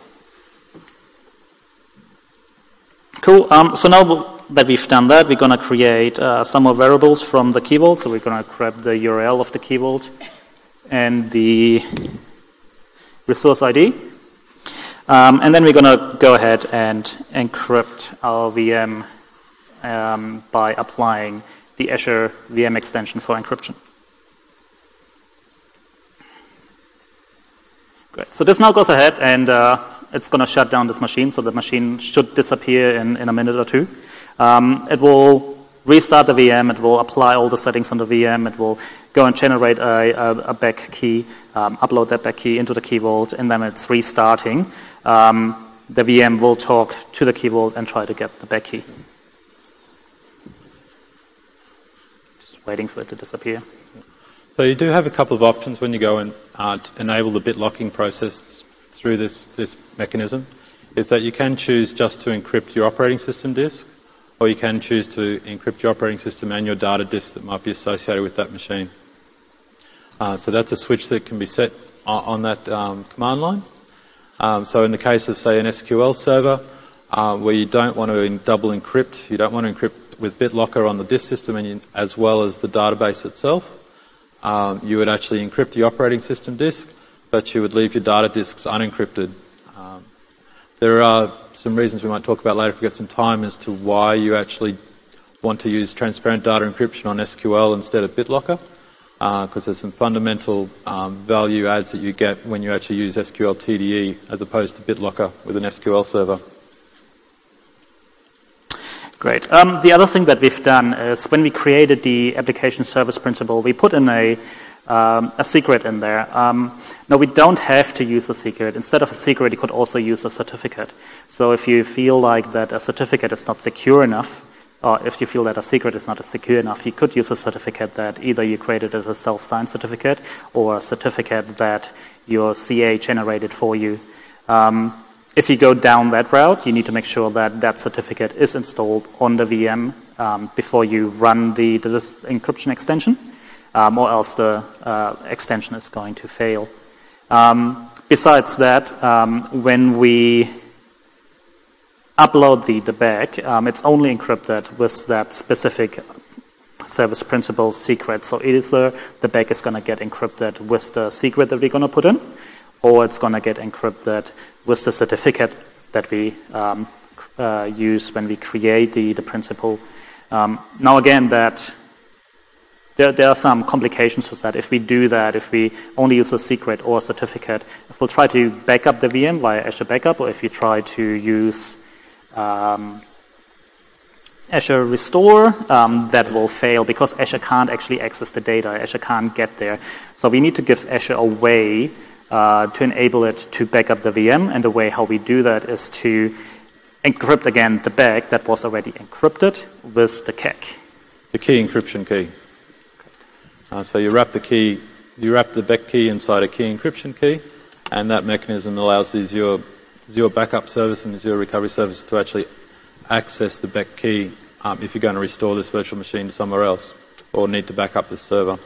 Cool. Um, so now that we've done that, we're going to create uh, some more variables from the key vault. So we're going to grab the U R L of the key vault and the resource I D. Um, and then we're going to go ahead and encrypt our V M um, by applying the Azure V M extension for encryption. Great. So this now goes ahead and uh, it's going to shut down this machine. So the machine should disappear in, in a minute or two. Um, it will restart the V M. It will apply all the settings on the V M. It will go and generate a, a, a back key, um, upload that back key into the Key Vault, and then it's restarting. Um, the V M will talk to the Key Vault and try to get the back key. Just waiting for it to disappear. So you do have a couple of options when you go and uh, enable the bit locking process through this, this mechanism, is that you can choose just to encrypt your operating system disk, or you can choose to encrypt your operating system and your data disk that might be associated with that machine. Uh, so that's a switch that can be set on, on that um, command line. Um, so in the case of, say, an S Q L server, uh, where you don't want to double encrypt, you don't want to encrypt with BitLocker on the disk system and you, as well as the database itself, um, you would actually encrypt the operating system disk, but you would leave your data disks unencrypted. Um, there are some reasons we might talk about later if we get some time as to why you actually want to use transparent data encryption on S Q L instead of BitLocker, because uh, there's some fundamental um, value adds that you get when you actually use S Q L T D E as opposed to BitLocker with an S Q L server. Great. Um, the other thing that we've done is when we created the application service principal, we put in a, um, a secret in there. Um, no, we don't have to use a secret. Instead of a secret, you could also use a certificate. So if you feel like that a certificate is not secure enough, or if you feel that a secret is not secure enough, you could use a certificate that either you created as a self-signed certificate or a certificate that your C A generated for you. Um, If you go down that route, you need to make sure that that certificate is installed on the V M um, before you run the, the encryption extension, um, or else the uh, extension is going to fail. Um, besides that, um, when we upload the, the bag, um, it's only encrypted with that specific service principal secret. So it is the, the bag is going to get encrypted with the secret that we're going to put in, or it's going to get encrypted with the certificate that we um, uh, use when we create the, the principal. Um, now again, that there, there are some complications with that. If we do that, if we only use a secret or a certificate, if we'll try to back up the V M via Azure Backup, or if you try to use um, Azure Restore, um, that will fail because Azure can't actually access the data. Azure can't get there. So we need to give Azure a way Uh, to enable it to back up the V M, and the way how we do that is to encrypt again the bag that was already encrypted with the C A C. The key encryption key. Uh, so you wrap the key, you wrap the back key inside a key encryption key, and that mechanism allows the Azure, Azure backup service and the Azure recovery service to actually access the back key um, if you're going to restore this virtual machine to somewhere else or need to back up this server.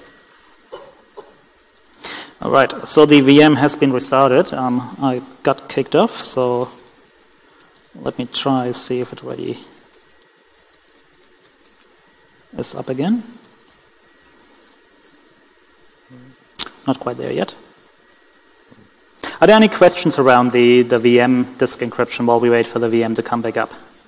All right, so the V M has been restarted. Um, I got kicked off, so let me try see if it already is up again. Not quite there yet. Are there any questions around the, the V M disk encryption while we wait for the V M to come back up?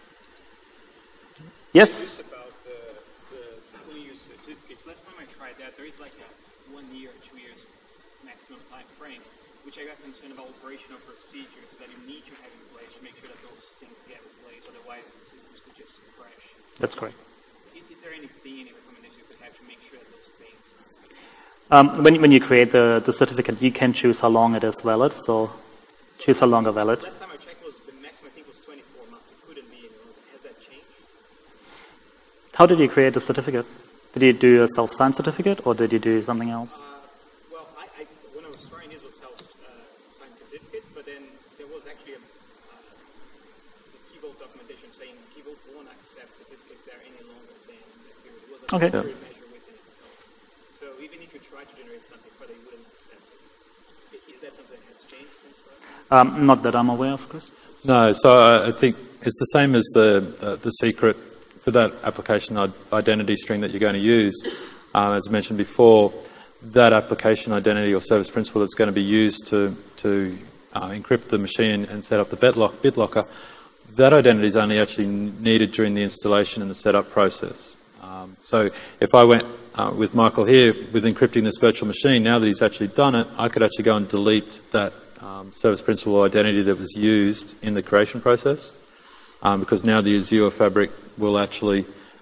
Yes? About the, the when you use certificates. Last time I tried that, there is like a one year, two years maximum time frame, which I got concerned about operational procedures that you need to have in place to make sure that those things get replaced, otherwise the systems could just crash. That's correct. Is, is there anything, any recommendation you could have to make sure that those things... Um, when, when you create the, the certificate, you can choose how long it is valid, so choose how long are valid. Last time I checked, was the maximum I think was twenty-four months. It couldn't be any longer. Has that changed? How did you create the certificate? Did you do a self-signed certificate, or did you do something else? Uh, well, I, I, when I was trying this was self-signed uh, certificate, but then there was actually a uh, the Key Vault documentation saying Key Vault won't accept certificates that are any longer than that period. It was a Okay. temporary measure within it. So, so even if you try to generate something, but they wouldn't accept it. Is that something that has changed since then? Um, not that I'm aware of, Chris. No, so I think it's the same as the uh, the secret for that application identity string that you're going to use. Um, as I mentioned before, that application identity or service principal that's going to be used to to uh, encrypt the machine and set up the BitLock, BitLocker, that identity is only actually needed during the installation and the setup process. Um, so if I went uh, with Michael here with encrypting this virtual machine, now that he's actually done it, I could actually go and delete that um, service principal identity that was used in the creation process, um, because now the Azure Fabric will actually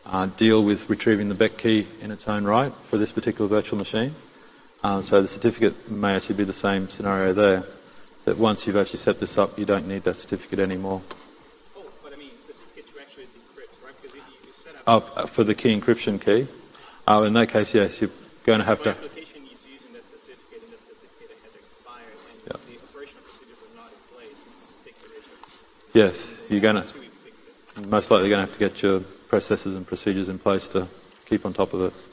uh, deal with retrieving the Beck key in its own right for this particular virtual machine. Uh, so the certificate may actually be the same scenario there, that once you've actually set this up, you don't need that certificate anymore. Oh, but I mean, certificate to actually decrypt, right? Because you, you set up... Oh, for the key encryption key. Uh, in that case, yes, you're going to have so to... application is using that certificate, and that certificate has expired, and Yep. the operational procedures are not in place to fix it. Yes, you're going to... Until we fix it. Most likely going to have to get your processes and procedures in place to keep on top of it.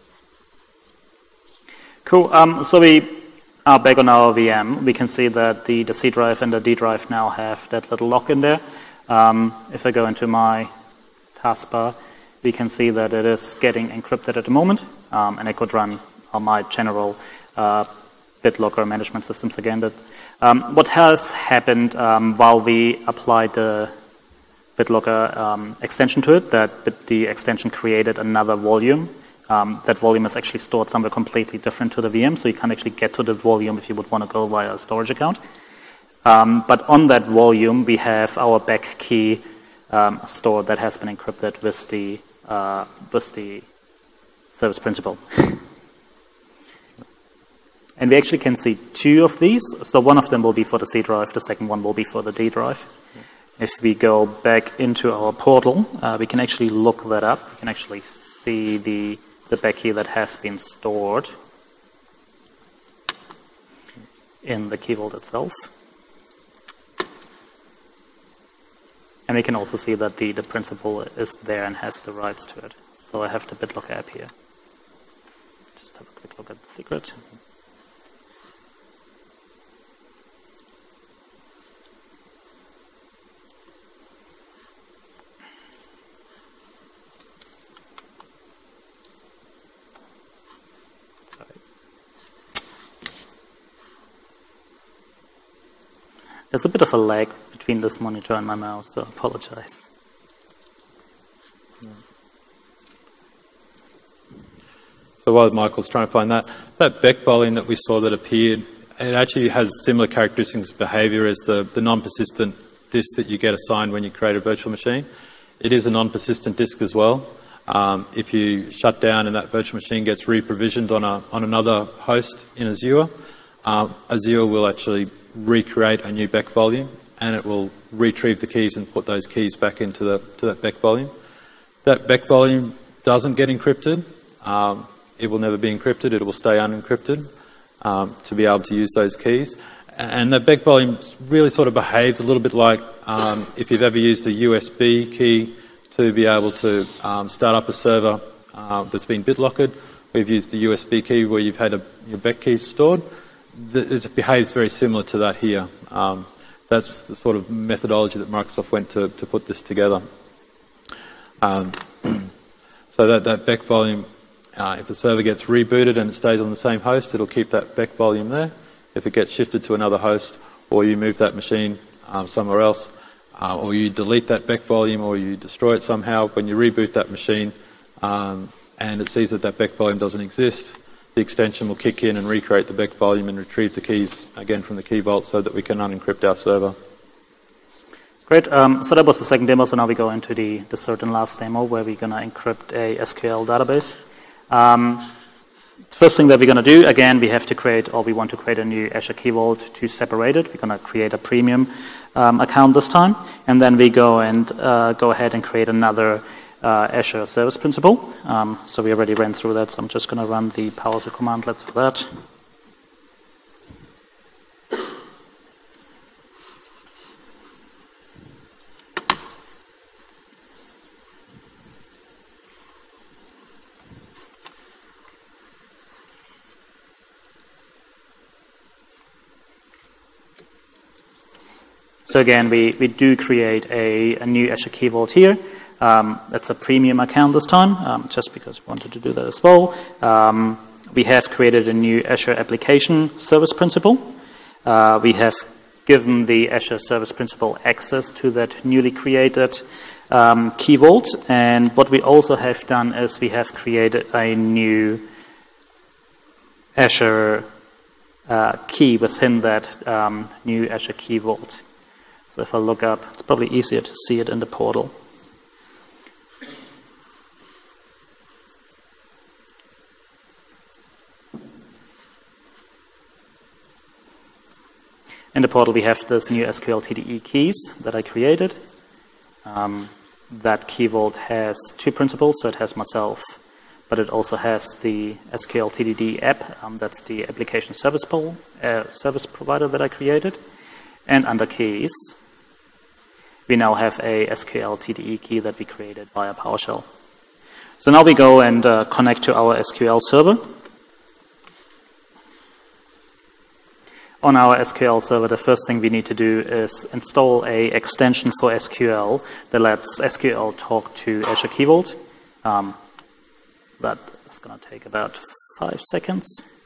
Cool. Um, so we are back on our V M. We can see that the, the C drive and the D drive now have that little lock in there. Um, if I go into my taskbar, we can see that it is getting encrypted at the moment, um, and I could run on my general uh, BitLocker management systems again. But um, what has happened um, while we applied the BitLocker um, extension to it, that the extension created another volume. Um, that volume is actually stored somewhere completely different to the V M, so you can't actually get to the volume if you would want to go via a storage account. Um, but on that volume, we have our Beck key um, stored that has been encrypted with the uh, with the service principal. And we actually can see two of these. So one of them will be for the C drive, the second one will be for the D drive. If we go back into our portal, uh, we can actually look that up. We can actually see the the Beck key that has been stored in the key vault itself. And we can also see that the, the principal is there and has the rights to it. So I have the BitLocker app here. Just have a quick look at the secret. There's a bit of a lag between this monitor and my mouse, so I apologize. So while Michael's trying to find that, that Beck volume that we saw that appeared, it actually has similar characteristics of behavior as the, the non-persistent disk that you get assigned when you create a virtual machine. It is a non-persistent disk as well. Um, if you shut down and that virtual machine gets re-provisioned on, a, on another host in Azure, um, Azure will actually recreate a new Beck volume, and it will retrieve the keys and put those keys back into the, to that Beck volume. That Beck volume doesn't get encrypted. Um, it will never be encrypted. It will stay unencrypted um, to be able to use those keys. And that Beck volume really sort of behaves a little bit like um, if you've ever used a U S B key to be able to um, start up a server uh, that's been BitLockered. We've used the U S B key where you've had a, your Beck keys stored. It behaves very similar to that here. Um, that's the sort of methodology that Microsoft went to, to put this together. Um, so that, that Beck volume, uh, if the server gets rebooted and it stays on the same host, it'll keep that Beck volume there. If it gets shifted to another host, or you move that machine um, somewhere else, uh, or you delete that Beck volume, or you destroy it somehow, when you reboot that machine um, and it sees that that Beck volume doesn't exist, the extension will kick in and recreate the Beck volume and retrieve the keys again from the key vault so that we can unencrypt our server. Great. Um, so that was the second demo. So now we go into the, the third and last demo where we're going to encrypt a S Q L database. Um, first thing that we're going to do, again, we have to create, or we want to create a new Azure Key Vault to separate it. We're going to create a premium um, account this time. And then we go and uh, go ahead and create another Uh, Azure Service Principal. Um, so we already ran through that, so I'm just going to run the PowerShell commandlets for that. So again, we, we do create a, a new Azure Key Vault here. Um, that's a premium account this time, um, just because we wanted to do that as well. Um, we have created a new Azure Application Service Principal. Uh, we have given the Azure Service Principal access to that newly created um, Key Vault. And what we also have done is we have created a new Azure uh, key within that um, new Azure Key Vault. So if I look up, it's probably easier to see it in the portal. In the portal, we have this new S Q L T D E keys that I created. Um, that Key Vault has two principals, so it has myself, but it also has the S Q L T D D app. Um, that's the application service, pool, uh, service provider that I created. And under keys, we now have a S Q L T D E key that we created via PowerShell. So now we go and uh, connect to our S Q L server. On our S Q L server, the first thing we need to do is install a extension for S Q L that lets S Q L talk to Azure Key Vault. Um, that is going to take about five seconds.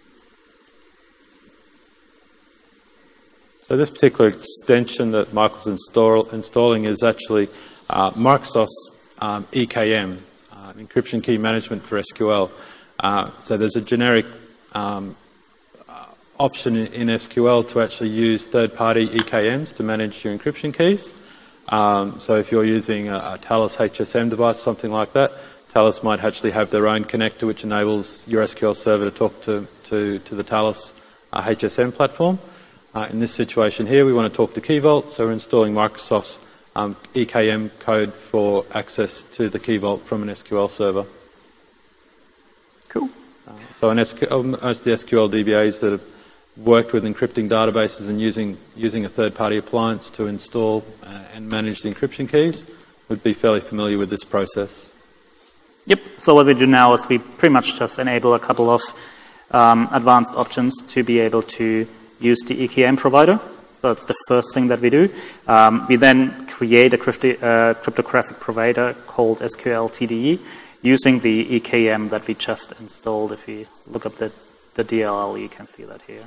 So this particular extension that Michael's install, installing is actually uh, Microsoft's um, E K M, uh, Encryption Key Management for S Q L. Uh, so there's a generic um, option in S Q L to actually use third-party E K Ms to manage your encryption keys. Um, so if you're using a, a Talos H S M device, something like that, Talos might actually have their own connector which enables your S Q L server to talk to, to, to the Talos uh, H S M platform. Uh, in this situation here, we want to talk to Key Vault, so we're installing Microsoft's um, E K M code for access to the Key Vault from an S Q L server. Cool. Uh, so in S Q L, most of the S Q L D B As that have worked with encrypting databases and using, using a third-party appliance to install uh, and manage the encryption keys would be fairly familiar with this process. Yep, so what we do now is we pretty much just enable a couple of um, advanced options to be able to use the E K M provider. So that's the first thing that we do. Um, we then create a crypti uh, cryptographic provider called S Q L T D E using the E K M that we just installed. If we look up the, the D L L, you can see that here.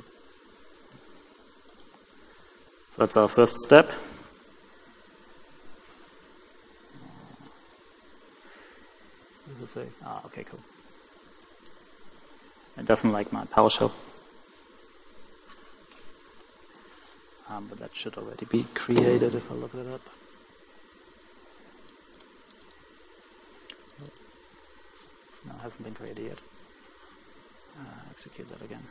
So that's our first step. What does it say? Ah, okay, cool. It doesn't like my PowerShell. Um, but that should already be created if I look it up. No, it hasn't been created yet. Uh, execute that again.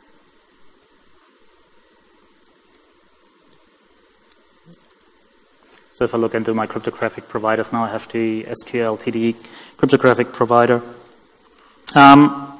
So if I look into my cryptographic providers now, I have the S Q L T D E cryptographic provider. Um,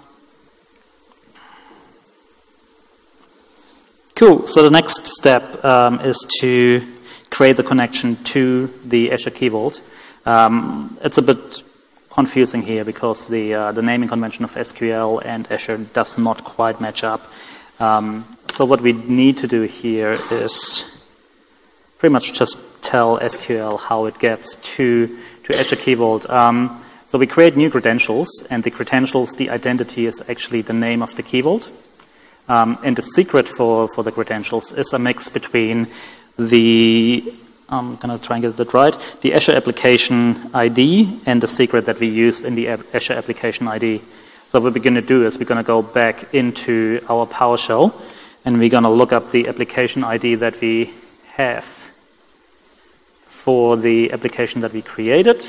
cool. So the next step um, is to create the connection to the Azure Key Vault. Um, it's a bit confusing here because the uh, the naming convention of S Q L and Azure does not quite match up. Um, so what we need to do here is pretty much just tell S Q L how it gets to, to Azure Key Vault. Um, so we create new credentials, and the credentials, the identity is actually the name of the Key Vault. Um, and the secret for, for the credentials is a mix between the, I'm going to try and get that right, the Azure Application I D and the secret that we used in the Azure Application I D. So what we're going to do is we're going to go back into our PowerShell, and we're going to look up the application I D that we have for the application that we created.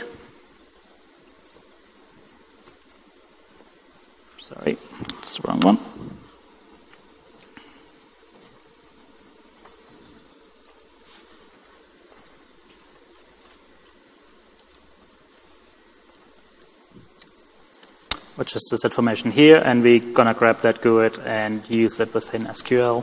Sorry, it's the wrong one. Which is this information here, and we're going to grab that G U I D and use it within S Q L.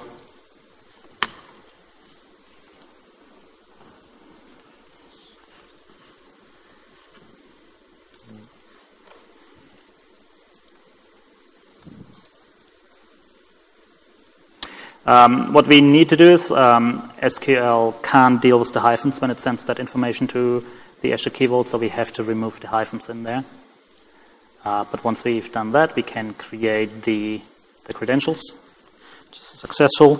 Um, what we need to do is um, S Q L can't deal with the hyphens when it sends that information to the Azure Key Vault, so we have to remove the hyphens in there. Uh, but once we've done that, we can create the, the credentials, which is successful.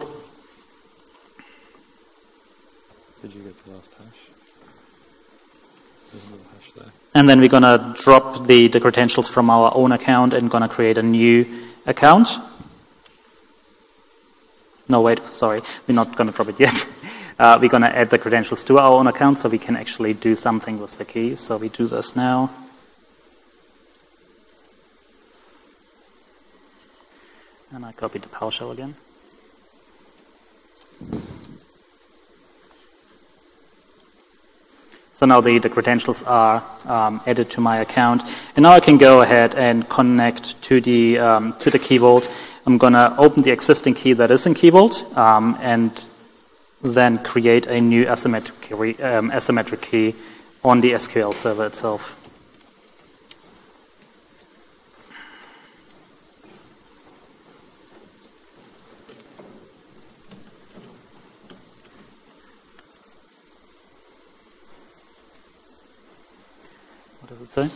Did you get the last hash? There's a little hash there. And then we're going to drop the, the credentials from our own account and going to create a new account. No, wait, sorry, we're not going to drop it yet. Uh, we're going to add the credentials to our own account so we can actually do something with the keys. So we do this now. And I copied the PowerShell again. So now the, the credentials are um, added to my account. And now I can go ahead and connect to the, um, to the Key Vault. I'm going to open the existing key that is in Key Vault um, and then create a new asymmetric, um, asymmetric key on the S Q L server itself. What does it say?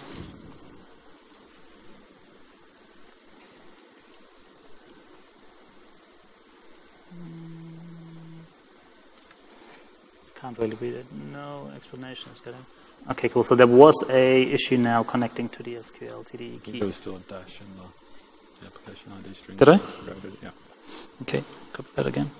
Can't really read it. No explanation is getting. Okay, cool. So there was a issue now connecting to the S Q L T D E key. There was still a dash in the, the application I D string. Did I? Yeah. Okay, copy that again.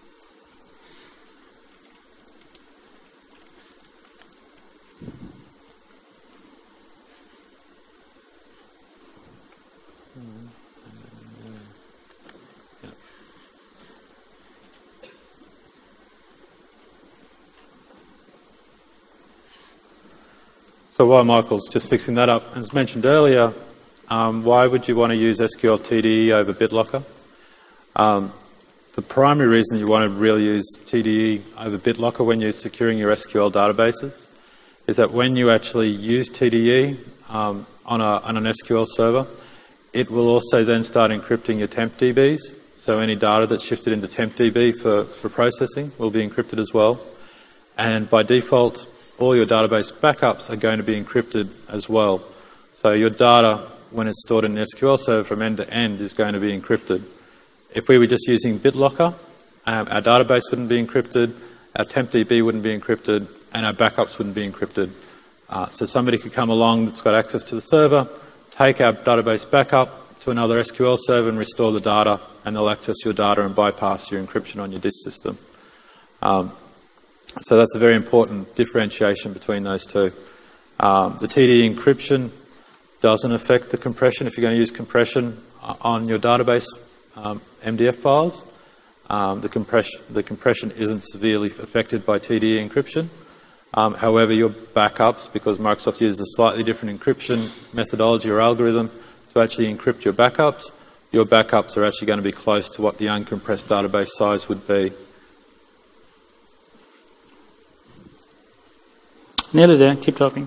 So while Michael's just fixing that up, as mentioned earlier, um, why would you want to use S Q L T D E over BitLocker? Um, the primary reason you want to really use T D E over BitLocker when you're securing your S Q L databases is that when you actually use T D E um, on, a, on an S Q L server, it will also then start encrypting your temp D Bs. So any data that's shifted into temp D B for, for processing will be encrypted as well. And by default, all your database backups are going to be encrypted as well. So your data, when it's stored in an S Q L server from end to end, is going to be encrypted. If we were just using BitLocker, um, our database wouldn't be encrypted, our temp D B wouldn't be encrypted, and our backups wouldn't be encrypted. Uh, so somebody could come along that's got access to the server, take our database backup to another S Q L server and restore the data, and they'll access your data and bypass your encryption on your disk system. Um, So that's a very important differentiation between those two. Um, the T D E encryption doesn't affect the compression if you're going to use compression on your database um, M D F files. Um, the, compression, the compression isn't severely affected by T D E encryption. Um, however, your backups, because Microsoft uses a slightly different encryption methodology or algorithm to actually encrypt your backups, your backups are actually going to be close to what the uncompressed database size would be. Nearly there. Keep talking.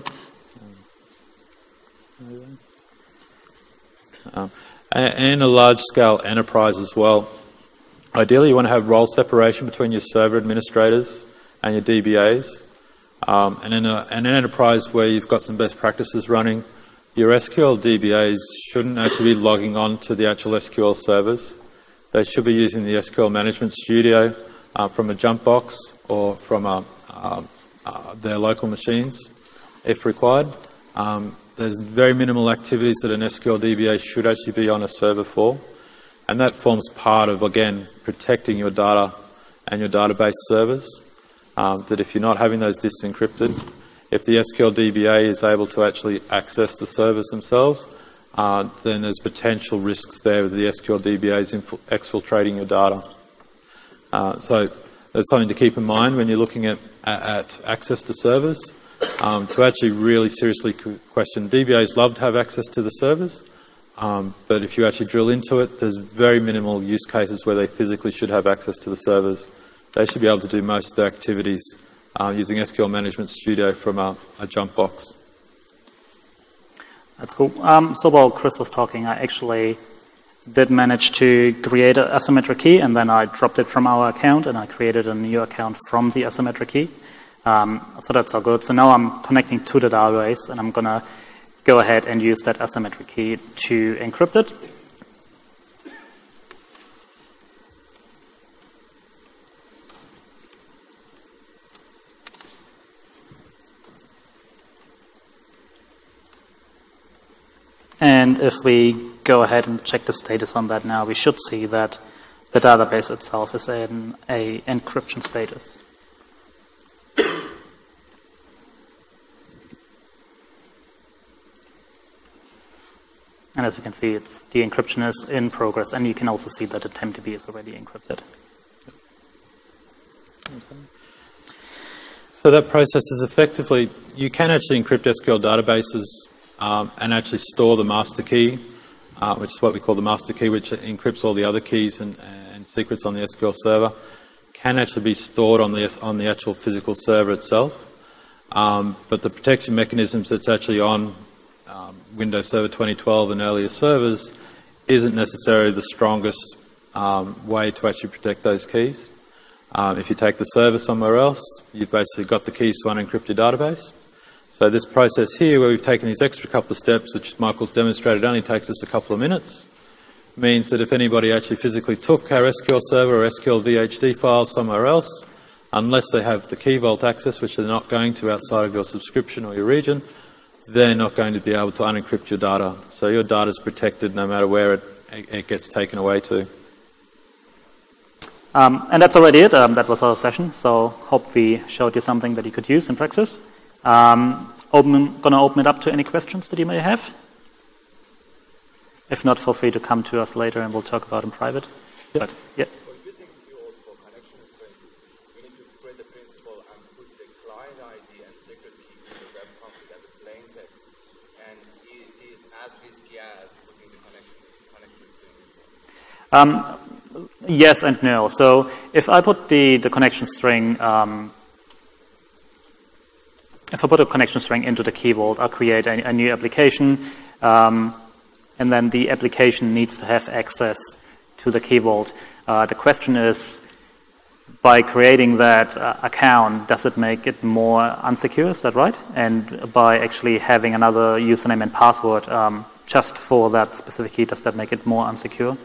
Um, and in a large-scale enterprise as well, ideally you want to have role separation between your server administrators and your D B As. Um, and in, a, in an enterprise where you've got some best practices running, your S Q L D B As shouldn't actually be logging on to the actual S Q L servers. They should be using the S Q L Management Studio uh, from a jump box or from a um, Uh, their local machines, if required. Um, there's very minimal activities that an S Q L D B A should actually be on a server for, and that forms part of, again, protecting your data and your database servers, um, that if you're not having those disks encrypted, if the S Q L D B A is able to actually access the servers themselves, uh, then there's potential risks there with the S Q L D B As exfiltrating your data. Uh, so that's something to keep in mind when you're looking at, at, at access to servers, um, to actually really seriously question. D B As love to have access to the servers, um, but if you actually drill into it, there's very minimal use cases where they physically should have access to the servers. They should be able to do most of their activities uh, using S Q L Management Studio from a, a jump box. That's cool. Um, so while Chris was talking, I actually did manage to create an asymmetric key, and then I dropped it from our account, and I created a new account from the asymmetric key. Um, so that's all good. So now I'm connecting to the database, and I'm going to go ahead and use that asymmetric key to encrypt it. And if we go ahead and check the status on that now, we should see that the database itself is in a encryption status. And as you can see, it's, the encryption is in progress, and you can also see that the temp D B is already encrypted. So that process is effectively, you can actually encrypt S Q L databases um, and actually store the master key, uh, which is what we call the master key, which encrypts all the other keys and, and secrets on the S Q L server, can actually be stored on the, on the actual physical server itself. Um, but the protection mechanisms that's actually on um, Windows Server twenty twelve and earlier servers isn't necessarily the strongest um, way to actually protect those keys. Um, if you take the server somewhere else, you've basically got the keys to unencrypt your database. So this process here, where we've taken these extra couple of steps, which Michael's demonstrated only takes us a couple of minutes, means that if anybody actually physically took our S Q L server or S Q L V H D files somewhere else, unless they have the Key Vault access, which they're not going to outside of your subscription or your region, they're not going to be able to unencrypt your data. So your data is protected no matter where it, it gets taken away to. Um, and that's already it. Um, that was our session. So hope we showed you something that you could use in practice. Um, open, gonna open it up to any questions that you may have. If not, feel free to come to us later and we'll talk about it in private. Yeah. But, yeah. For using keywords for connection string, we need to create the principal and put the client I D and secret key in the web config as a plain text. And it is as risky as putting the connection, connection string. Um, yes and no. So if I put the, the connection string, um, if I put a connection string into the Key Vault, I'll create a, a new application, um, and then the application needs to have access to the Key Vault. Uh, the question is, by creating that uh, account, does it make it more unsecure? Is that right? And by actually having another username and password um, just for that specific key, does that make it more unsecure?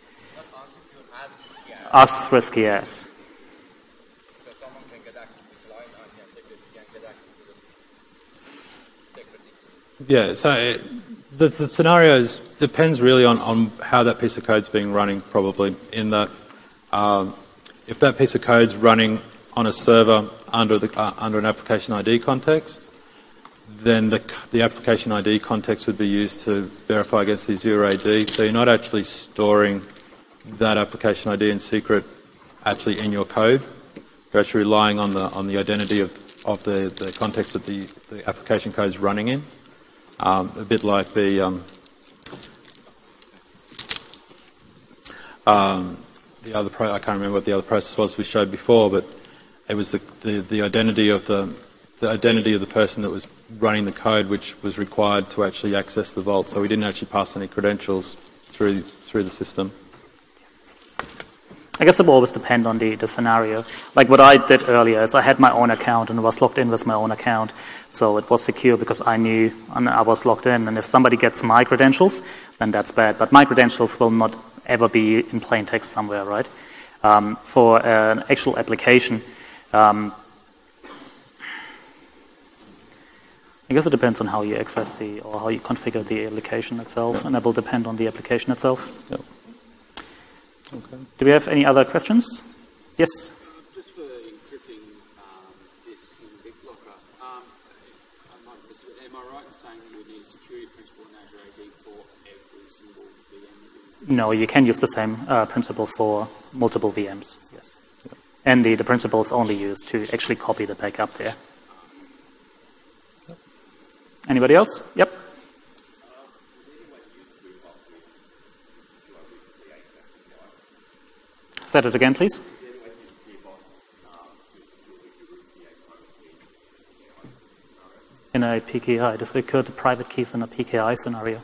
As risky as. Because someone can get access to the client I D and secret key and get access to the secret key. Yeah, so it, the, the scenarios depends really on, on how that piece of code's being running, probably, in that um, if that piece of code's running on a server under, the, uh, under an application I D context, then the, the application I D context would be used to verify against the zero A D. So you're not actually storing that application I D and secret actually in your code. You're actually relying on the on the identity of, of the, the context that the, the application code is running in. Um, a bit like the um, um, the other pro I can't remember what the other process was we showed before, but it was the, the, the identity of the the identity of the person that was running the code, which was required to actually access the vault. So we didn't actually pass any credentials through through the system. I guess it will always depend on the, the scenario. Like what I did earlier is I had my own account and was logged in with my own account. So it was secure because I knew and I was logged in. And if somebody gets my credentials, then that's bad. But my credentials will not ever be in plain text somewhere, right? Um, for an actual application, um, I guess it depends on how you access the, or how you configure the application itself. And it will depend on the application itself. Yep. Okay. Do we have any other questions? Yes? Just for encrypting um, disks in BitLocker, um, I might miss it, am I right in saying that you would need a security principal in Azure A D for every single V M? No, you can use the same uh, principle for multiple V Ms. Yes. Yep. And the, the principle is only used to actually copy the backup there. Yep. Anybody else? Yep. Say it again, please. In a P K I, to secure the private keys in a P K I scenario.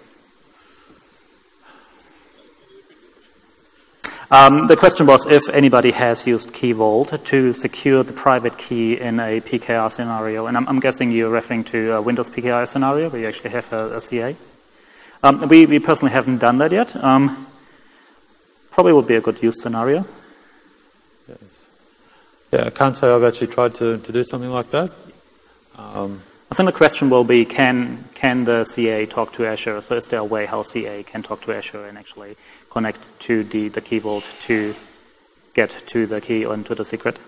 Um, the question was if anybody has used Key Vault to secure the private key in a P K I scenario. And I'm, I'm guessing you're referring to a Windows P K I scenario where you actually have a, a C A. Um, we, we personally haven't done that yet. Um, probably would be a good use scenario. Yes. Yeah, I can't say I've actually tried to, to do something like that. Um, I think the question will be, can can the C A talk to Azure? So is there a way how C A can talk to Azure and actually connect to the, the Key Vault to get to the key or to the secret?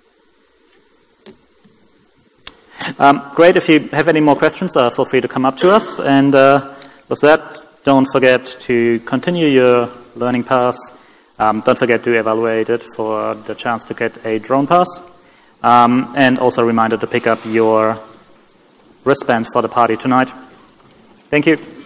Um, great. If you have any more questions, uh, feel free to come up to us. And uh, with that, don't forget to continue your learning path. Um, don't forget to evaluate it for the chance to get a drone pass. Um, and also a reminder to pick up your wristbands for the party tonight. Thank you.